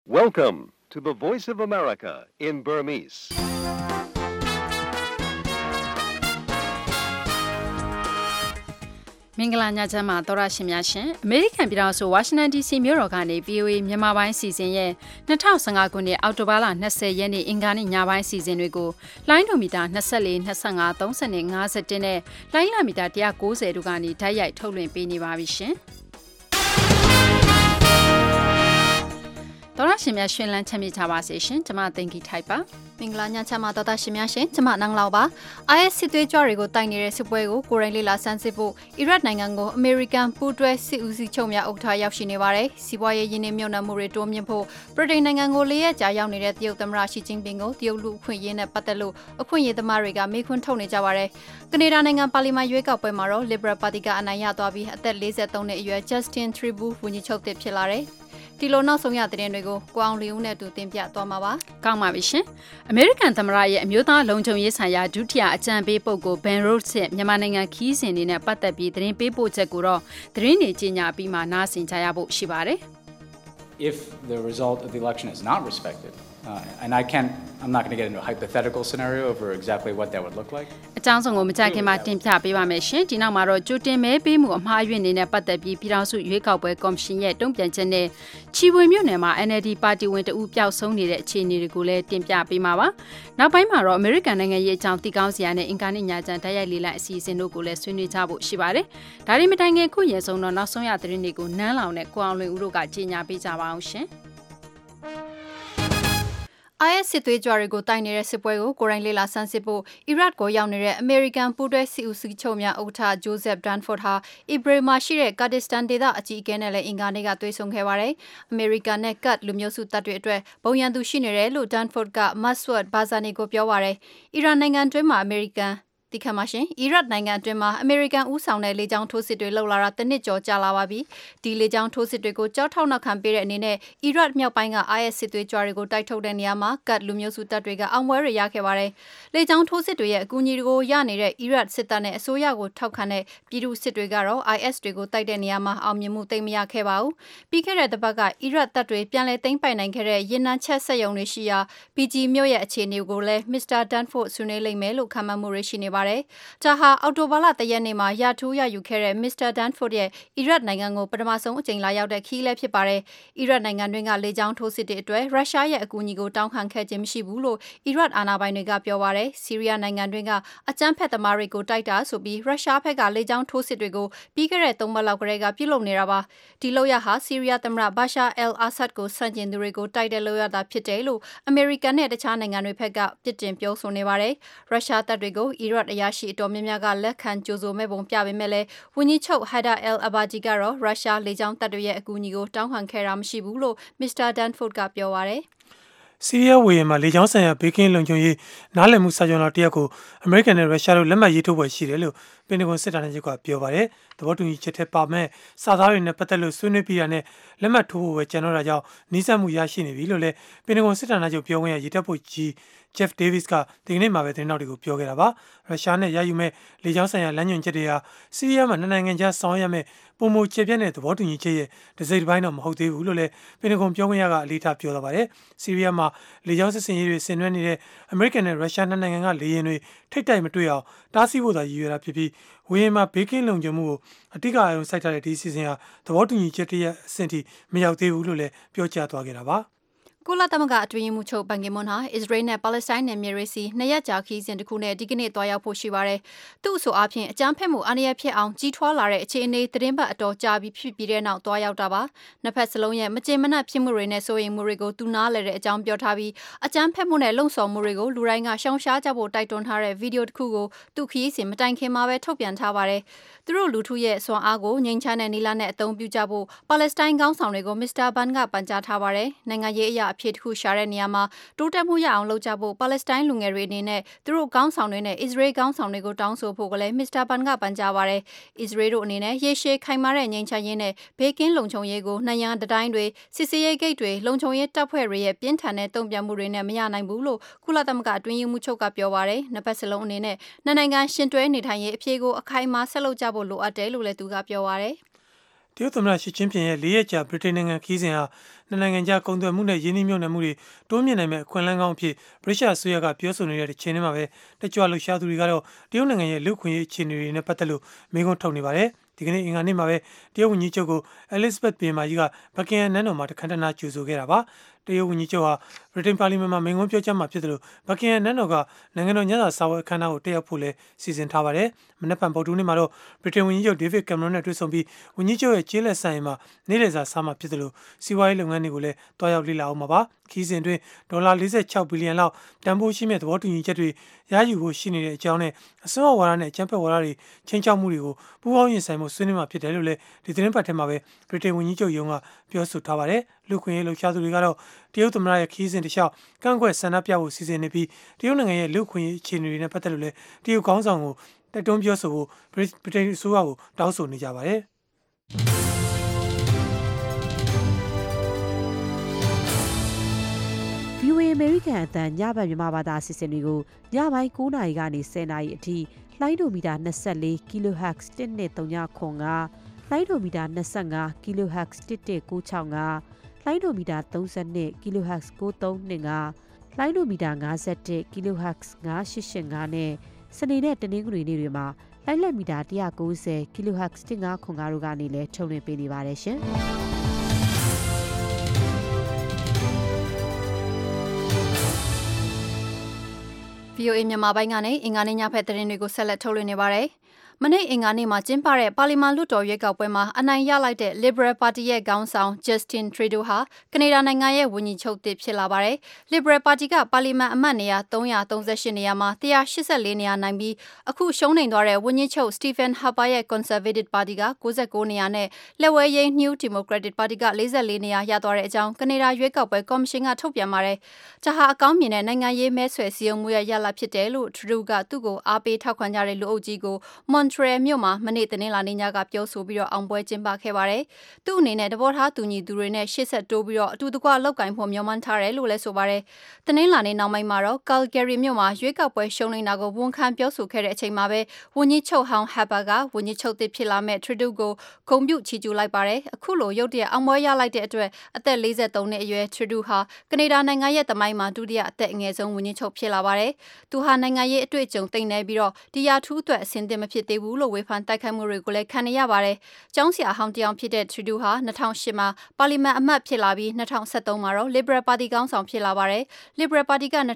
Welcome to the Voice of America in Burmese. ။မင်္ဂလာညချမ်းပါသောရရှင်များရှင်အမေရိကန်ပြည်ထောင်စုဝါရှင်တန် DC မြို့တော်ကနေ VOA မြန်မာပိုင်းစီစဉ်ရဲ့2015ခုနှစ်အောက်တိုဘာလ20ရက်နေ့အင်္ဂါနေ့ညပိုင်းစီစဉ်တွေကိုလိုင်းဒိုမီတာ24 25 30နဲ့51နဲ့လိုင်းလာမီတာ190တို့ကနေဓာတ်ရိုက်ထုတ်လွှင့်ပေးနေပါပြီရှင်။သောရရှင်များရှင်လန်းချမ်းမြေ့ကြပါစေရှင်။ကျွန်မသိင်္ဂီထိုက်ပါ။မင်္ဂလာညချမ်းပါတော်တာရှင်များရှင်ကျွန်မနန်းလောက်ပါ IS စစ်သွေးကြွတွေကိုတိုက်နေတဲ့စစ်ပွဲကိုကိုရိုင်းလေးလာဆန်းစစ်ဖို့အီရတ်နိုင်ငံကိုအမေရိကန်ပူးတွဲစစ်ဦးစီးချုပ်များဥက္ကဋ္ဌရောက်ရှိနေပါတယ်စီးပွားရေးရင်းနှီးမြှုပ်နှံမှုတွေတိုးမြင့်ဖို့ဗြိတိန်နိုင်ငံကို၄ရက်ကြာရောက်နေတဲ့တရုတ်သမ္မတရှီကျင်းပင်ကိုတရုတ်လူအခွင့်အရေးနဲ့ပတ်သက်လို့အခွင့်အရေးသမားတွေကမေးခွန်းထုတ်နေကြပါတယ်ကနေဒါနိုင်ငံပါလီမန်ရွေးကောက်ပွဲမှာတော့ Liberal Party ကအနိုင်ရသွားပြီးအသက်43နှစ်အရွယ် Justin Trudeau ဝန်ကြီးချုပ်တစ်ဖြစ်လာတယ်ဒီလိုနောက်ဆုံးရတဲ့တွေကိုကိုအောင်လီဦးနဲ့တူတင်ပြသွားမှာပါ။ကောင်းပါပြီရှင်။အမေရိကန်သမ္မတရဲ့အမျိုးသားလုံခြုံရေးဆိုင်ရာဒုတိယအကြံပေးပုဂ္ဂိုလ် Ben Rhodes ရဲ့မြန်မာနိုင်ငံခီးစဉ်တွေနဲ့ပတ်သက်ပြီးသတင်းပေးပို့ချက်ကိုတော့သတင်းတွေကြီးညာပြီးမှနားဆင်ကြရဖို့ရှိပါတယ်။ If the result of the election is not respected, and I'm not going to get into a hypothetical scenario over exactly what that would look like. အကြောင်းစုံကိုမကြခင်မှာတင်ပြပေးပါမယ်ရှင်။ဒီနောက်မှာတော့ကြိုတင်မဲပေးမှုအမှားအယွင်းနေနဲ့ပတ်သက်ပြီးပြည်ထောင်စုရွေးကောက်ပွဲကော်မရှင်ရဲ့တုံ့ပြန်ချက်နဲ့ချီဝေမြို့နယ်မှာ NLD ပါတီဝင်တဦးပျောက်ဆုံးနေတဲ့အခြေအနေတွေကိုလည်းတင်ပြပေးမှာပါ။နောက်ပိုင်းမှာတော့ American နိုင်ငံရေးအကြောင်းတည်ကောင်းစရာနဲ့အင်ကာနဲ့ညာချန်တိုက်ရိုက်လေးလိုက်အစီအစဉ်တို့ကိုလည်းဆွေးနွေးကြဖို့ရှိပါတယ်။ဒါတွေမတိုင်ခင်ခုရေဆုံးတော့နောက်ဆုံးရသတင်းတွေကိုနန်းလောင်နဲ့ကိုအောင်လွင်ဦးတို့ကကြီးညာပေးကြပါအောင်ရှင်။ IS စစ်သွေးကြွတွေကိုတိုက်နေတဲ့စစ်ပွဲကိုကိုရိုင်းလေးလာဆန်းစစ်ဖို့အီရတ်ကိုရောက်နေတဲ့အမေရိကန်ပူးတွဲစစ်ဦးစီးချုပ်များဥက္ကဋ္ဌ Joseph Dunford ဟာအီဘရီမှာရှိတဲ့ကာဒစ္စတန်ဒေသအကြီးအကဲနဲ့လည်းအင်္ဂါနေ့ကတွေ့ဆုံခဲ့ပါတယ်။အမေရိကန်နဲ့ကတ်လူမျိုးစုတပ်တွေအတွက်ဘုံရန်သူရှိနေတယ်လို့ Dunford က Massoud Barzani ကိုပြောပါတယ်။အီရန်နိုင်ငံတွင်းမှာအမေရိကန်ဒီခါမှရှင်အီရတ်နိုင်ငံအတွင်းမှာအမေရိကန်ဦးဆောင်တဲ့လေကြောင်းထိုးစစ်တွေလှုပ်လာတာတစ်နှစ်ကျော်ကြာလာပါပြီဒီလေကြောင်းထိုးစစ်တွေကိုကြောက်ထောက်နောက်ခံပေးတဲ့အနေနဲ့အီရတ်မြောက်ပိုင်းက IS စစ်သွေးကြွတွေကိုတိုက်ထုတ်တဲ့နေရာမှာကတ်လူမျိုးစုတပ်တွေကအောင်ပွဲတွေရခဲ့ပါတယ်လေကြောင်းထိုးစစ်တွေရဲ့အကူအညီတွေကိုရနေတဲ့အီရတ်စစ်တပ်နဲ့အစိုးရကိုထောက်ခံတဲ့ပြည်သူစစ်တွေကတော့ IS တွေကိုတိုက်တဲ့နေရာမှာအောင်မြင်မှုသိမ်းမရခဲ့ပါဘူးပြီးခဲ့တဲ့တစ်ပတ်ကအီရတ်တပ်တွေပြန်လည်သိမ်းပိုက်နိုင်ခဲ့တဲ့ရင်နံချက်ဆက်ယုံတွေရှိရာ PG မြို့ရဲ့အခြေအနေကိုလည်း Mr. Dunford ဆွေးနွေးလိမ့်မယ်လို့ခန့်မှန်းမှုတွေရှိနေပါတယ်ဒါဟာအော်တိုဘာလတရက်နေ့မှာရထိုးရယူခဲ့တဲ့ Mr. Dunford ရဲ့အီရတ်နိုင်ငံကိုပထမဆုံးအကြိမ်လာရောက်တဲ့ခီးလဲဖြစ်ပါတယ်။အီရတ်နိုင်ငံတွင်းကလေကြောင်းထိုးစစ်တွေအတွက်ရုရှားရဲ့အကူအညီကိုတောင်းခံခဲ့ခြင်းမရှိဘူးလို့အီရတ်အာဏာပိုင်တွေကပြောပါတယ်။ဆီးရီးယားနိုင်ငံတွင်းကအကြမ်းဖက်သမားတွေကိုတိုက်တာဆိုပြီးရုရှားဘက်ကလေကြောင်းထိုးစစ်တွေကိုပြီးခဲ့တဲ့3ပတ်လောက်ကတည်းကပြုလုပ်နေတာပါ။ဒီလောက်ရဟာဆီးရီးယားသမ္မတဘာရှာအယ်အာဆတ်ကိုဆန့်ကျင်သူတွေကိုတိုက်တဲ့လောက်ရတာဖြစ်တယ်လို့အမေရိကန်နဲ့တခြားနိုင်ငံတွေဘက်ကပြစ်တင်ပြောဆိုနေပါတယ်။ရုရှားတပ်တွေကိုအီရတ်အရာရှိအတော်များများကလက်ခံကြိုဆိုမဲ့ပုံပြပေမဲ့လည်းဝန်ကြီးချုပ် Haider al-Abadi ကတော့ရုရှားလေကြောင်းတပ်တွေရဲ့အကူအညီကိုတောင်းခံခဲ့တာမရှိဘူးလို့ Mr. Dunford ကပြောပါရယ်ဆီးရီးယားဝေဟင်မှာလေကြောင်းဆိုင်ရာဘေးကင်းလုံခြုံရေးနားလည်မှုစာချုပ်တော်တရက်ကိုအမေရိကန်နဲ့ရုရှားတို့လက်မှတ်ရေးထိုးပွဲရှိတယ်လို့ပင်တဂွန်စစ်ဌာနချုပ်ကပြောပါတယ်။သဘောတူညီချက်ထဲပါမဲ့စာသားတွေနဲ့ပတ်သက်လို့ဆွေးနွေးပြီးတာနဲ့လက်မှတ်ထိုးဖို့ပဲကြံတော့တာကြောင့်နှီးစပ်မှုရရှိနေပြီလို့လည်းပင်တဂွန်စစ်ဌာနချုပ်ပြောခွင့်ရရေတပ်ဖို့ကြီးJeff Davis ကဒီကနေ့မှာပဲသတင်းတောက်တွေကိုပြောခဲ့တာပါ။ရုရှားနဲ့ရယူမဲ့လေကြောင်းဆိုင်ရာလမ်းညွှန်ချက်တွေဟာဆီးရီးယားမှာနိုင်ငံခြားဆောင်ရွက်မဲ့ပုံမချေပြတ်တဲ့သဘောတူညီချက်ရဲ့တစ်စိတ်တစ်ပိုင်းတော့မဟုတ်သေးဘူးလို့လည်းပင်တဂွန်ပြောခွင့်ရကအလေးထားပြောသွားပါတယ်။ဆီးရီးယားမှာလေကြောင်းစစ်စင်ရေးတွေဆင်နွှဲနေတဲ့အမေရိကန်နဲ့ရုရှားနိုင်ငံကလေယာဉ်တွေထိတ်တိုက်မတွေ့အောင်တားဆီးဖို့သာရည်ရွယ်တာဖြစ်ပြီးဝေဟင်မှာဘေးကင်းလုံခြုံမှုကိုအတိအကျအရုံစိုက်ထားတဲ့ဒီစီစဉ်ဟာသဘောတူညီချက်တည်းရဲ့အဆင့်ထိမရောက်သေးဘူးလို့လည်းပြောကြားသွားခဲ့တာပါကုလသမဂ္ဂအတွင်းရေးမှူးချုပ်ဘန်ကီမွန်ဟာအစ္စရေးနဲ့ပါလက်စတိုင်းနယ်မြေတွေစီနှစ်ရက်ကြာခီးစဉ်တစ်ခုနဲ့ဒီကနေ့တွားရောက်ဖို့ရှိပါတယ်။သူ့အဆိုအားဖြင့်အကြမ်းဖက်မှုအန္တရာယ်ဖြစ်အောင်ကြီးထွားလာတဲ့အခြေအနေသတင်းပတ်အတော်ကြာပြီးဖြစ်ပြီးတဲ့နောက်တွားရောက်တာပါ။နှစ်ဖက်စလုံးရဲ့မကျေမနပ်ဖြစ်မှုတွေနဲ့စိုးရိမ်မှုတွေကိုသူနားလည်တဲ့အကြောင်းပြောထားပြီးအကြမ်းဖက်မှုနဲ့လှုံ့ဆော်မှုတွေကိုလူတိုင်းကရှောင်ရှားကြဖို့တိုက်တွန်းထားတဲ့ဗီဒီယိုတစ်ခုကိုသူခီးစဉ်မတိုင်ခင်မှာပဲထုတ်ပြန်ထားပါတယ်။သူတို့လူထုရဲ့စွမ်းအားကိုငြိမ်းချမ်းတဲ့နည်းလမ်းနဲ့အသုံးပြုကြဖို့ပါလက်စတိုင်းခေါင်းဆောင်တွေကိုမစ္စတာဘန်ကပန်ကြားထားပါတယ်။နိုင်ငံရေးအရာအဖြစ်တစ်ခုရှာတဲ့နေရာမှာတိုးတက်မှုရအောင်လုပ်ကြဖို့ပါလက်စတိုင်းလူငယ်တွေအနေနဲ့သူတို့ခေါင်းဆောင်တွေနဲ့အစ္စရေးခေါင်းဆောင်တွေကိုတောင်းဆိုဖို့ကလည်းမစ္စတာဘန်ကပန်ကြားပါတယ်။အစ္စရေးတို့အနေနဲ့ရေရှည်ခိုင်မာတဲ့ငြိမ်းချမ်းရေးနဲ့ဘေးကင်းလုံခြုံရေးကိုနိုင်ငံတိုင်းတွေစစ်စေးရေးဂိတ်တွေလုံခြုံရေးတပ်ဖွဲ့တွေရဲ့ပြင်းထန်တဲ့တုံ့ပြန်မှုတွေနဲ့မရနိုင်ဘူးလို့ကုလသမဂ္ဂအတွင်းရေးမှူးချုပ်ကပြောပါတယ်။နှစ်ဖက်စလုံးအနေနဲ့နိုင်ငံရှင်တွဲနေထိုင်ရေးအဖြေကိုအခိုင်အမာဆက်လုပ်ကြဖို့လိုအပ်တယ်လို့လည်းသူကပြောပါတယ်။တရုတ်သမ္မတရှီကျင်းပင်ရဲ့၄ရက်ကြာဗြိတိန်နိုင်ငံခီးစဉ်ဟာနှစ်နိုင်ငံကြားကုန်သွယ်မှုနဲ့ယင်းနှိမ့်မြုပ်နှံမှုတွေတိုးမြင့်နိုင်မဲ့အခွင့်အလမ်းကောင်းအဖြစ်ဗြိတိရှအစိုးရကပြောဆိုနေတဲ့တစ်ချိန်တည်းမှာပဲတက်ကြွလှုပ်ရှားသူတွေကတော့တရုတ်နိုင်ငံရဲ့လူ့ခွင့်ရေးအခြေအနေတွေနဲ့ပတ်သက်လို့မေးခွန်းထုတ်နေပါတယ်ဒီကနေ့အင်္ဂါနေ့မှာပဲတရုတ်ဝန်ကြီးချုပ်ကို Elizabeth ဘုရင်မကြီးကဘက်ကင်ဟမ်နန်းတော်မှာတခမ်းတနားကြိုဆိုခဲ့တာပါတရုတ်ဝန်ကြီးချုပ်ဟာဗြိတိန်ပါလီမန်မှာမိန့်ခွန်းပြောကြားမှာဖြစ်တယ်လို့ဘက်ကင်ဟမ်နန်းတော်ကနိုင်ငံတော်ညစာစားပွဲအခမ်းအနားကိုတက်ရောက်ဖို့လည်းစီစဉ်ထားပါတယ်မနက်ဖြန်ဗုဒ္ဓဟူးနေ့မှာတော့ဗြိတိန်ဝန်ကြီးချုပ်ဒေးဗစ်ကင်မရွန်နဲ့တွေ့ဆုံပြီးဝန်ကြီးချုပ်ရဲ့ကျေးလက်ဆိုင်မှာနေ့လည်စာစားမှာဖြစ်တယ်လို့စီးပွားရေးလုပ်ငန်းတွေကိုလည်းတွားရောက်လေ့လာအောင်မှာပါခီးစဉ်တွင်ဒေါ်လာ46ဘီလီယံလောက်တန်ဖိုးရှိမဲ့သဘောတူညီချက်တွေရယူဖို့ရှိနေတဲ့အကြောင်းနဲ့အစိုးရဝါဒနဲ့အကြမ်းဖက်ဝါဒတွေချင်းချောက်မှုတွေကိုပူးပေါင်းရင်ဆိုင်မှုဆွေးနွေးမှာဖြစ်တယ်လို့လည်းဒီသတင်းပတ်ထဲမှာပဲဗြိတိန်ဝန်ကြီးချုပ်ယုံကပြောဆိုထားပါတယ်လူခွင့်ရေးလှုပ်ရှားသူတွေကတော့တရုတ်သမ္မတရဲ့ခီးစဉ်တစ်လျှောက်ကန့်ကွက်ဆန္ဒပြဖို့စီစဉ်နေပြီးတရုတ်နိုင်ငံရဲ့လူခွင့်ရေးအခြေအနေတွေနဲ့ပတ်သက်လို့လည်းတရုတ်ခေါင်းဆောင်ကိုတိုက်တွန်းပြောဆိုဖို့ဗြိတိန်အစိုးရကိုတောင်းဆိုနေကြပါတယ် VOA American အသံညဘက်မြန်မာဘာသာအစီအစဉ်တွေကိုညပိုင်း9:00 နာရီကနေ10:00 နာရီအထိလိုင်းဒိုမီတာ24 kHz 1.395လိုင်းဒိုမီတာ25 kHz 1.665လိုင်းဒိုမီတာ32 kHz 9325လိုင်းဒိုမီတာ51 kHz 9885နဲ့စနေနဲ့တနင်္ဂနွေနေ့တွေမှာလိုင်းလက်မီတာ190 kHz 1505တို့ကနေလည်းထုတ်လွှင့်ပေးနေပါတယ်ရှင်။ VOA မြန်မာပိုင်းကနေအင်္ဂါနေ့ညဖက်သတင်းတွေကိုဆက်လက်ထုတ်လွှင့်နေပါတယ်။မနေ့အင်္ဂါနေ့မှာကျင်းပတဲ့ပါလီမန်လွှတ်တော်ရွေးကောက်ပွဲမှာအနိုင်ရလိုက်တဲ့ Liberal Party ရဲ့ခေါင်းဆောင် Justin Trudeau ဟာကနေဒါနိုင်ငံရဲ့ဝန်ကြီးချုပ်တစ်ဖြစ်လာပါတယ်။ Liberal Party ကပါလီမန်အမတ်နေရာ338နေရာမှာ184နေရာနိုင်ပြီးအခုရှုံးနိမ့်သွားတဲ့ဝန်ကြီးချုပ် Stephen Harper ရဲ့ Conservative Party က69နေရာနဲ့လက်ဝဲယိမ်း New Democratic Party က44နေရာရသွားတဲ့အကြောင်းကနေဒါရွေးကောက်ပွဲကော်မရှင်ကထုတ်ပြန်ပါတယ်။ဒါဟာအကောင်းမြင်တဲ့နိုင်ငံရေးမဲဆွယ်စည်းရုံးမှုရဲ့ရလဒ်ဖြစ်တယ်လို့ Trudeau ကသူ့ကိုအားပေးထောက်ခံကြတဲ့လူအုပ်ကြီးကိုMontreal မြို့မှာမနေ့တနင်္လာနေ့ညကပြောဆိုပြီးအောင်ပွဲကျင်းပခဲ့ပါတယ်။သူ့အနေနဲ့တဘောထားတူညီသူတွေနဲ့ရှေ့ဆက်တိုးပြီးအတူတကွလောက်ကိုင်ဖို့မျှော်မှန်းထားတယ်လို့လည်းဆိုပါတယ်။တနင်္လာနေ့နောက်ပိုင်းမှာတော့ Calgary မြို့မှာရွေးကောက်ပွဲရှုံးနိမ့်တာကိုဝန်ခံပြောဆိုခဲ့တဲ့အချိန်မှာပဲဝန်ကြီးချုပ်ဟောင်း Harper ကဝန်ကြီးချုပ်သစ်ဖြစ်လာမဲ့ Trudeau ကိုဂုဏ်ပြုချီးကျူးလိုက်ပါတယ်။အခုလိုရုတ်တရက်အောင်ပွဲရလိုက်တဲ့အတွက်အသက်43နှစ်အရွယ် Trudeau ဟာကနေဒါနိုင်ငံရဲ့သမိုင်းမှာဒုတိယအသက်အငယ်ဆုံးဝန်ကြီးချုပ်ဖြစ်လာပါတယ်။သူဟာနိုင်ငံရေးအတွေ့အကြုံသိမ့်နေပြီးဒီရာထူးအတွက်အဆင်သင့်မဖြစ်သေးဘူးလို့ဝေဖန်တိုက်ခိုက်မှုတွေကိုလည်းခံနေရပါတယ်။ကျောင်းဆရာဟောင်းတယောက်ဖြစ်တဲ့ Trudeau ဟာ2008မှာပါလီမန်အမတ်ဖြစ်လာပြီး2013မှာတော့ Liberal Party ခေါင်းဆောင်ဖြစ်လာပါတယ်။ Liberal Party က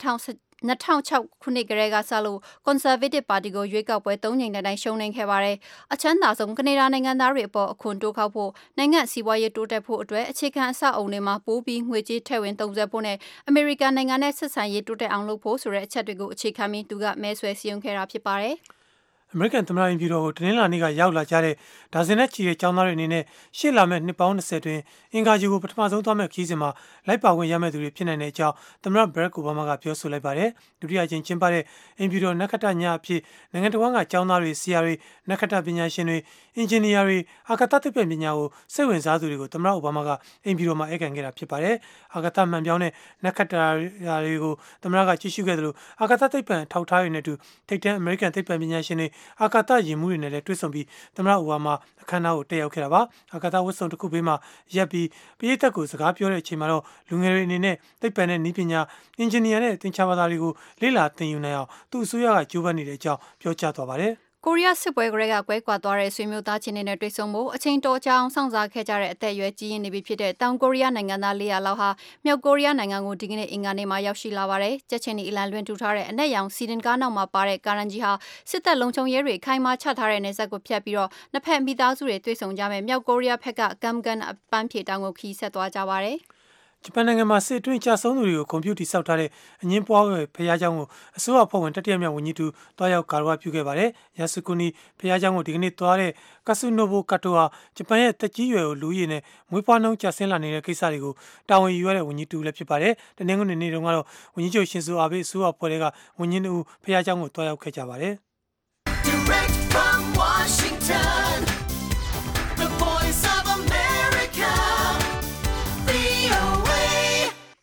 2006ခုနှစ်ကတည်းကစလို့ Conservative Party ကိုရွေးကောက်ပွဲ3ကြိမ်တိုင်းရှုံးနိမ့်ခဲ့ပါတယ်။အချမ်းသာဆုံးကနေဒါနိုင်ငံသားတွေအပေါ်အခွန်တိုးကောက်ဖို့နိုင်ငံစီးပွားရေးတိုးတက်ဖို့အတွက်အခြေခံအဆောက်အုံတွေမှာပိုးပြီးငွေကြေးထည့်ဝင်သုံးစွဲဖို့နဲ့အမေရိကန်နိုင်ငံနဲ့ဆက်ဆံရေးတိုးတက်အောင်လုပ်ဖို့ဆိုတဲ့အချက်တွေကိုအခြေခံပြီးသူကမဲဆွယ်စည်းရုံးခဲ့တာဖြစ်ပါတယ်။အမေရိကန်သမ္မတအိမ်ဖြူတော်ကိုတနင်္လာနေ့ကရောက်လာကြတဲ့ဒါဇင်နဲ့ချီတဲ့ကျောင်းသားတွေအနေနဲ့ရှေ့လာမဲ့နှစ်ပေါင်း20တွင်အင်္ဂါဂျူကိုပထမဆုံးသွားမဲ့ခီးစဉ်မှာလိုက်ပါဝင်ရမယ့်သူတွေဖြစ်နိုင်တဲ့အကြောင်းသမ္မတဘရက်အိုဘားမားကပြောဆိုလိုက်ပါတယ်။ဒုတိယအကြိမ်ကျင်းပတဲ့အင်ဖြူတော်နက္ခတ္တညအဖြစ်နိုင်ငံတော်ကကျောင်းသားတွေဆရာတွေနက္ခတ္တပညာရှင်တွေအင်ဂျင်နီယာတွေအာကာသသိပ္ပံပညာကိုစိတ်ဝင်စားသူတွေကိုသမ္မတအိုဘားမားကအင်ဖြူတော်မှာဧည့်ခံခဲ့တာဖြစ်ပါတယ်။အာကာသမှန်ပြောင်းတဲ့နက္ခတ္တတွေကိုသမ္မတကကြည့်ရှုခဲ့တယ်လို့အာကာသသိပ္ပံထောက်ထားတွေနဲ့တူထိပ်တန်းအမေရိကန်သိပ္ပံပညာရှင်တွေအာကာသယာဉ်မှုတွေနဲ့လည်းတွေ့ဆုံပြီးသမ္မတအိုဘားမားအခမ်းအနားကိုတက်ရောက်ခဲ့တာပါအာကာသဝတ်စုံတစ်ခုဘေးမှာရပ်ပြီးပရိသတ်ကိုစကားပြောတဲ့အချိန်မှာတော့လူငယ်တွေအနေနဲ့သိပ္ပံနဲ့နည်းပညာအင်ဂျင်နီယာနဲ့သင်္ချာဘာသာတွေကိုလေ့လာသင်ယူနိုင်အောင်သူ့အစိုးရကကြိုးပမ်းနေတဲ့အကြောင်းပြောကြားသွားပါတယ်ကိုရီးယားစစ်ပွဲကလေးကကွဲကွာသွားတဲ့ဆွေမျိုးသားချင်းတွေနဲ့တွေ့ဆုံဖို့အချိန်တော်ကြာအောင်စောင့်စားခဲ့ကြတဲ့အသက်အရွယ်ကြီးရင်းနေပြီဖြစ်တဲ့တောင်ကိုရီးယားနိုင်ငံသား400လောက်ဟာမြောက်ကိုရီးယားနိုင်ငံကိုဒီကနေ့အင်္ဂါနေ့မှာရောက်ရှိလာပါတယ်။ကြက်ချင်ဒီအလံလွှင့်ထူထားတဲ့အနက်ရောင်စီဒင်ကားနောက်မှာပါတဲ့ကာရန်ကြီးဟာစစ်တပ်လုံခြုံရေးတွေခိုင်မာချထားတဲ့နေဆက်ကိုဖျက်ပြီးနှစ်ဖက်မိသားစုတွေတွေ့ဆုံကြမယ်မြောက်ကိုရီးယားဘက်ကကမ်ဂန်အပန်းဖြေတောင်ကိုခီးဆက်သွားကြပါတယ်။ဂျပန်နိုင်ငံမှာစစ်အတွင်းကြာဆုံးသူတွေကိုကွန်ပျူတာဆောက်ထားတဲ့အငင်းပွားပဲဖျားเจ้าကိုအစိုးရဖွဲ့ဝင်တတိယမြောက်ဝန်ကြီးတူတွားရောက်ကာရဝပြုခဲ့ပါတယ်။ယာစုကူနီဖျားเจ้าကိုဒီကနေ့တွားတဲ့ကာဆူနိုဘိုကာတိုဟာဂျပန်ရဲ့တက်ကြီးရွယ်ကိုလူရည်နဲ့မွေးဖွားနှုန်းကျဆင်းလာနေတဲ့ကိစ္စတွေကိုတာဝန်ယူရတဲ့ဝန်ကြီးတူလည်းဖြစ်ပါတယ်။တနင်္ဂနွေနေ့တုန်းကတော့ဝန်ကြီးချုပ်ရှင်ဇိုအာဘေးအစိုးရဖွဲ့တဲ့ကဝန်ကြီးတူဖျားเจ้าကိုတွားရောက်ခဲ့ကြပါတယ်။ Direct from Washington, the voice of America, VOA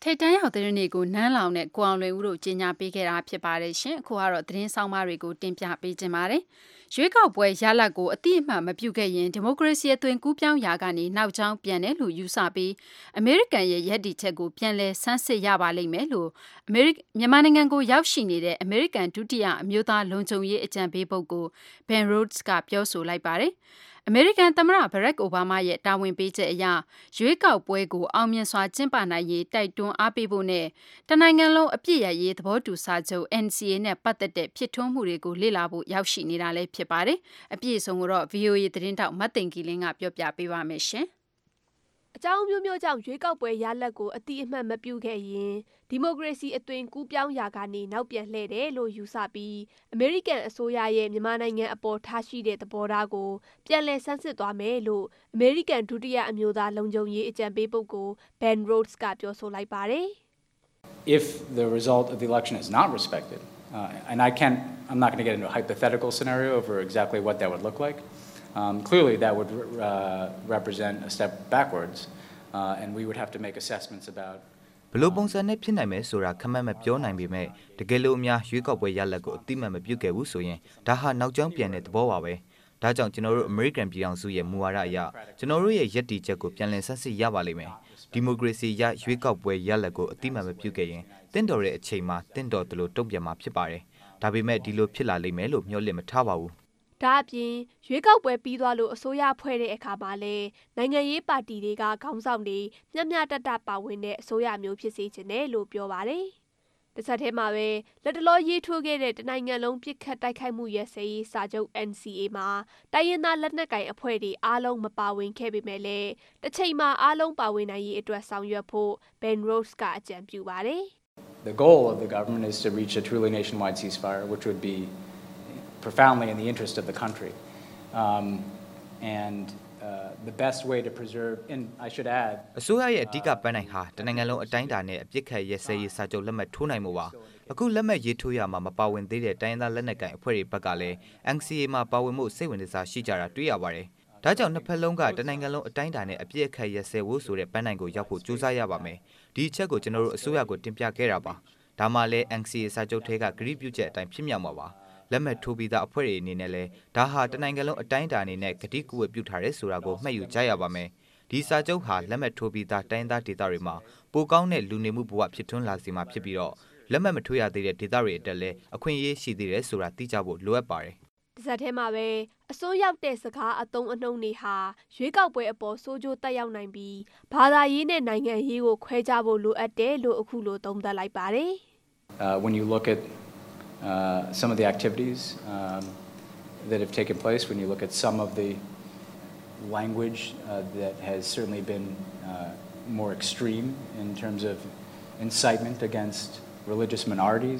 ထိတ်တန့်ရောက်တဲ့နေ့ကိုနန်းလောင်နဲ့ကိုအောင်လွင်ဦးတို့ကြီးညာပေးခဲ့တာဖြစ်ပါတယ်ရှင်အခုကတော့သတင်းဆောင်မတွေကိုတင်ပြပေးခြင်းပါတယ်ရွေးကောက်ပွဲရလဒ်ကိုအတိအမှန်မပြုခဲ့ရင်ဒီမိုကရေစီအသွင်ကူးပြောင်းရာကနေနောက်ကျောင်းပြန်တယ်လို့ယူဆပြီးအမေရိကန်ရဲ့ရည်တည်ချက်ကိုပြန်လည်ဆန်းစစ်ရပါလိမ့်မယ်လို့မြန်မာနိုင်ငံကိုရောက်ရှိနေတဲ့အမေရိကန်ဒုတိယအမျိုးသားလုံခြုံရေးအကြံပေးပုဂ္ဂိုလ် Ben Rhodes ကပြောဆိုလိုက်ပါတယ်အမေရိကန်သမ္မတဘရက်အိုဘားမားရဲ့တာဝန်ပေးချက်အရရွေးကောက်ပွဲကိုအောင်မြင်စွာကျင်းပနိုင်ရေးတိုက်တွန်းအားပေးဖို့နဲ့တနိုင်ငံလုံးအပြည့်ရရေးသဘောတူစာချုပ် NCA နဲ့ပတ်သက်တဲ့ဖြစ်ထွန်းမှုတွေကိုလေ့လာဖို့ရောက်ရှိနေတာလည်းဖြစ်ပါတယ်။အပြည့်အစုံကိုတော့ VOA သတင်းတောက်မတ်တင်ကီလင်းကပြောပြပေးပါမယ်ရှင်။အကြောင်းမျိုးမျိုးကြောင့်ရွေးကောက်ပွဲရလဒ်ကိုအတိအမှန်မပြုခဲ့ရင်ဒီမိုကရေစီအသွင်ကူးပြောင်းရာကနေနောက်ပြန်လှည့်တယ်လို့ယူဆပြီးအမေရိကန်အစိုးရရဲ့မြန်မာနိုင်ငံအပေါ်ထားရှိတဲ့သဘောထားကိုပြန်လည်ဆန်းစစ်သွားမယ်လို့အမေရိကန်ဒုတိယအမျိုးသားလုံခြုံရေးအကြံပေးပုဂ္ဂိုလ် Ben Rhodes ကပြောဆိုလိုက်ပါတယ်။ If the result of the election is not respected, and I'm not going to get into a hypothetical scenario over exactly what that would look like. Clearly, that would represent a step backwards, and we would have to make assessments about. ဘလို့ပုံစံနဲ့ဖြစ်နိုင်မယ်ဆိုတာခက်မှတ်မပြောနိုင်ပေမဲ့တကယ်လို့အများရွေးကောက်ပွဲရလဒ်ကိုအတိအမှန်မပြုခဲ့ဘူးဆိုရင်ဒါဟာနောက်ကျောင်းပြန်တဲ့သဘောပါပဲ။ဒါကြောင့်ကျွန်တော်တို့အမေရိကန်ပြည်ထောင်စုရဲ့မူဝါဒအရကျွန်တော်တို့ရဲ့ရည်တည်ချက်ကိုပြန်လည်ဆန်းစစ်ရပါလိမ့်မယ်။ဒီမိုကရေစီရရွေးကောက်ပွဲရလဒ်ကိုအတိအမှန်မပြုခဲ့ရင်တင့်တော်တဲ့အချိန်မှာတင့်တော်တယ်လို့တုံ့ပြန်မှာဖြစ်ပါတယ်။ဒါပေမဲ့ဒီလိုဖြစ်လာလိမ့်မယ်လို့မျှော်လင့်မထားပါဘူး။ဒါအပြင်ရွေးကောက်ပွဲပြီးသွားလို့အစိုးရဖွဲ့တဲ့အခါမှာလည်းနိုင်ငံရေးပါတီတွေကခေါင်းဆောင်တွေမျှမျှတတပါဝင်တဲ့အစိုးရမျိုးဖြစ်စေချင်တယ်လို့ပြောပါတယ်။တစ်ဆက်တည်းမှာပဲလက်တလောရေးထိုးခဲ့တဲ့တနိုင်ငံလုံးပြစ်ခတ်တိုက်ခိုက်မှုရဲ့စေရေးစာချုပ် NCA မှာတိုင်းရင်းသားလက်နက်ကိုင်အဖွဲ့တွေအားလုံးမပါဝင်ခဲ့ပေမဲ့လည်းတစ်ချိန်မှာအားလုံးပါဝင်နိုင်ရေးအတွက်ဆောင်ရွက်ဖို့ Ben Rhodes ကအကြံပြုပါတယ်။ The goal of the government is to reach a truly nationwide ceasefire, which would be profoundly in the interest of the country, and the best way to preserve, and I should add, အစိုးရရဲ့အဓိကပန်းနိုင်ဟာတနိုင်ငံလုံးအတိုင်းအတာနဲ့အပြစ်ခတ်ရဲစဲရေးစာချုပ်လက်မှတ်ထိုးနိုင်မှုပါအခုလက်မှတ်ရေးထိုးရမှာမပါဝင်သေးတဲ့တိုင်းဒေသလက်နက်ကိုင်အဖွဲ့တွေဘက်ကလည်း NCA မှာပါဝင်မှုစိတ်ဝင်စားရှိကြတာတွေ့ရပါတယ်ဒါကြောင့်နှစ်ဖက်လုံးကတနိုင်ငံလုံးအတိုင်းအတာနဲ့အပြစ်ခတ်ရဲစဲဖို့ဆိုတဲ့ပန်းနိုင်ကိုရောက်ဖို့ကြိုးစားရပါမယ်ဒီအချက်ကိုကျွန်တော်တို့အစိုးရကိုတင်ပြခဲ့တာပါဒါမှလည်း NCA စာချုပ်ထဲကဂရုပြုချက်အတိုင်းဖြစ်မြောက်မှာပါလက်မှတ်ထိုးပြီးသားအဖွဲ့တွေအနေနဲ့လည်းဒါဟာတနိုင်ငံလုံးအတိုင်းအတာအနေနဲ့ဂတိကူဝပြုထားတဲ့ဆိုတာကိုမှတ်ယူကြရပါမယ်ဒီစာချုပ်ဟာလက်မှတ်ထိုးပြီးသားတိုင်းသားဒေသတွေမှာပိုကောင်းတဲ့လူနေမှုဘဝဖြစ်ထွန်းလာစေမှာဖြစ်ပြီးတော့လက်မှတ်မထိုးရသေးတဲ့ဒေသတွေအတွက်လည်းအခွင့်အရေးရှိသေးတယ်ဆိုတာသိကြဖို့လိုအပ်ပါတယ်။တစ်ဆက်တည်းမှာပဲအစိုးရောက်တဲ့စကားအသုံးအနှုန်းတွေဟာရွေးကောက်ပွဲအပေါ်ဆိုးကျိုးတက်ရောက်နိုင်ပြီးဘာသာရေးနဲ့နိုင်ငံရေးကိုခွဲခြားဖို့လိုအပ်တယ်လို့အခုလိုသုံးသပ်လိုက်ပါတယ်။ When you look at some of the activities that have taken place, when you look at some of the language that has certainly been more extreme in terms of incitement against religious minorities.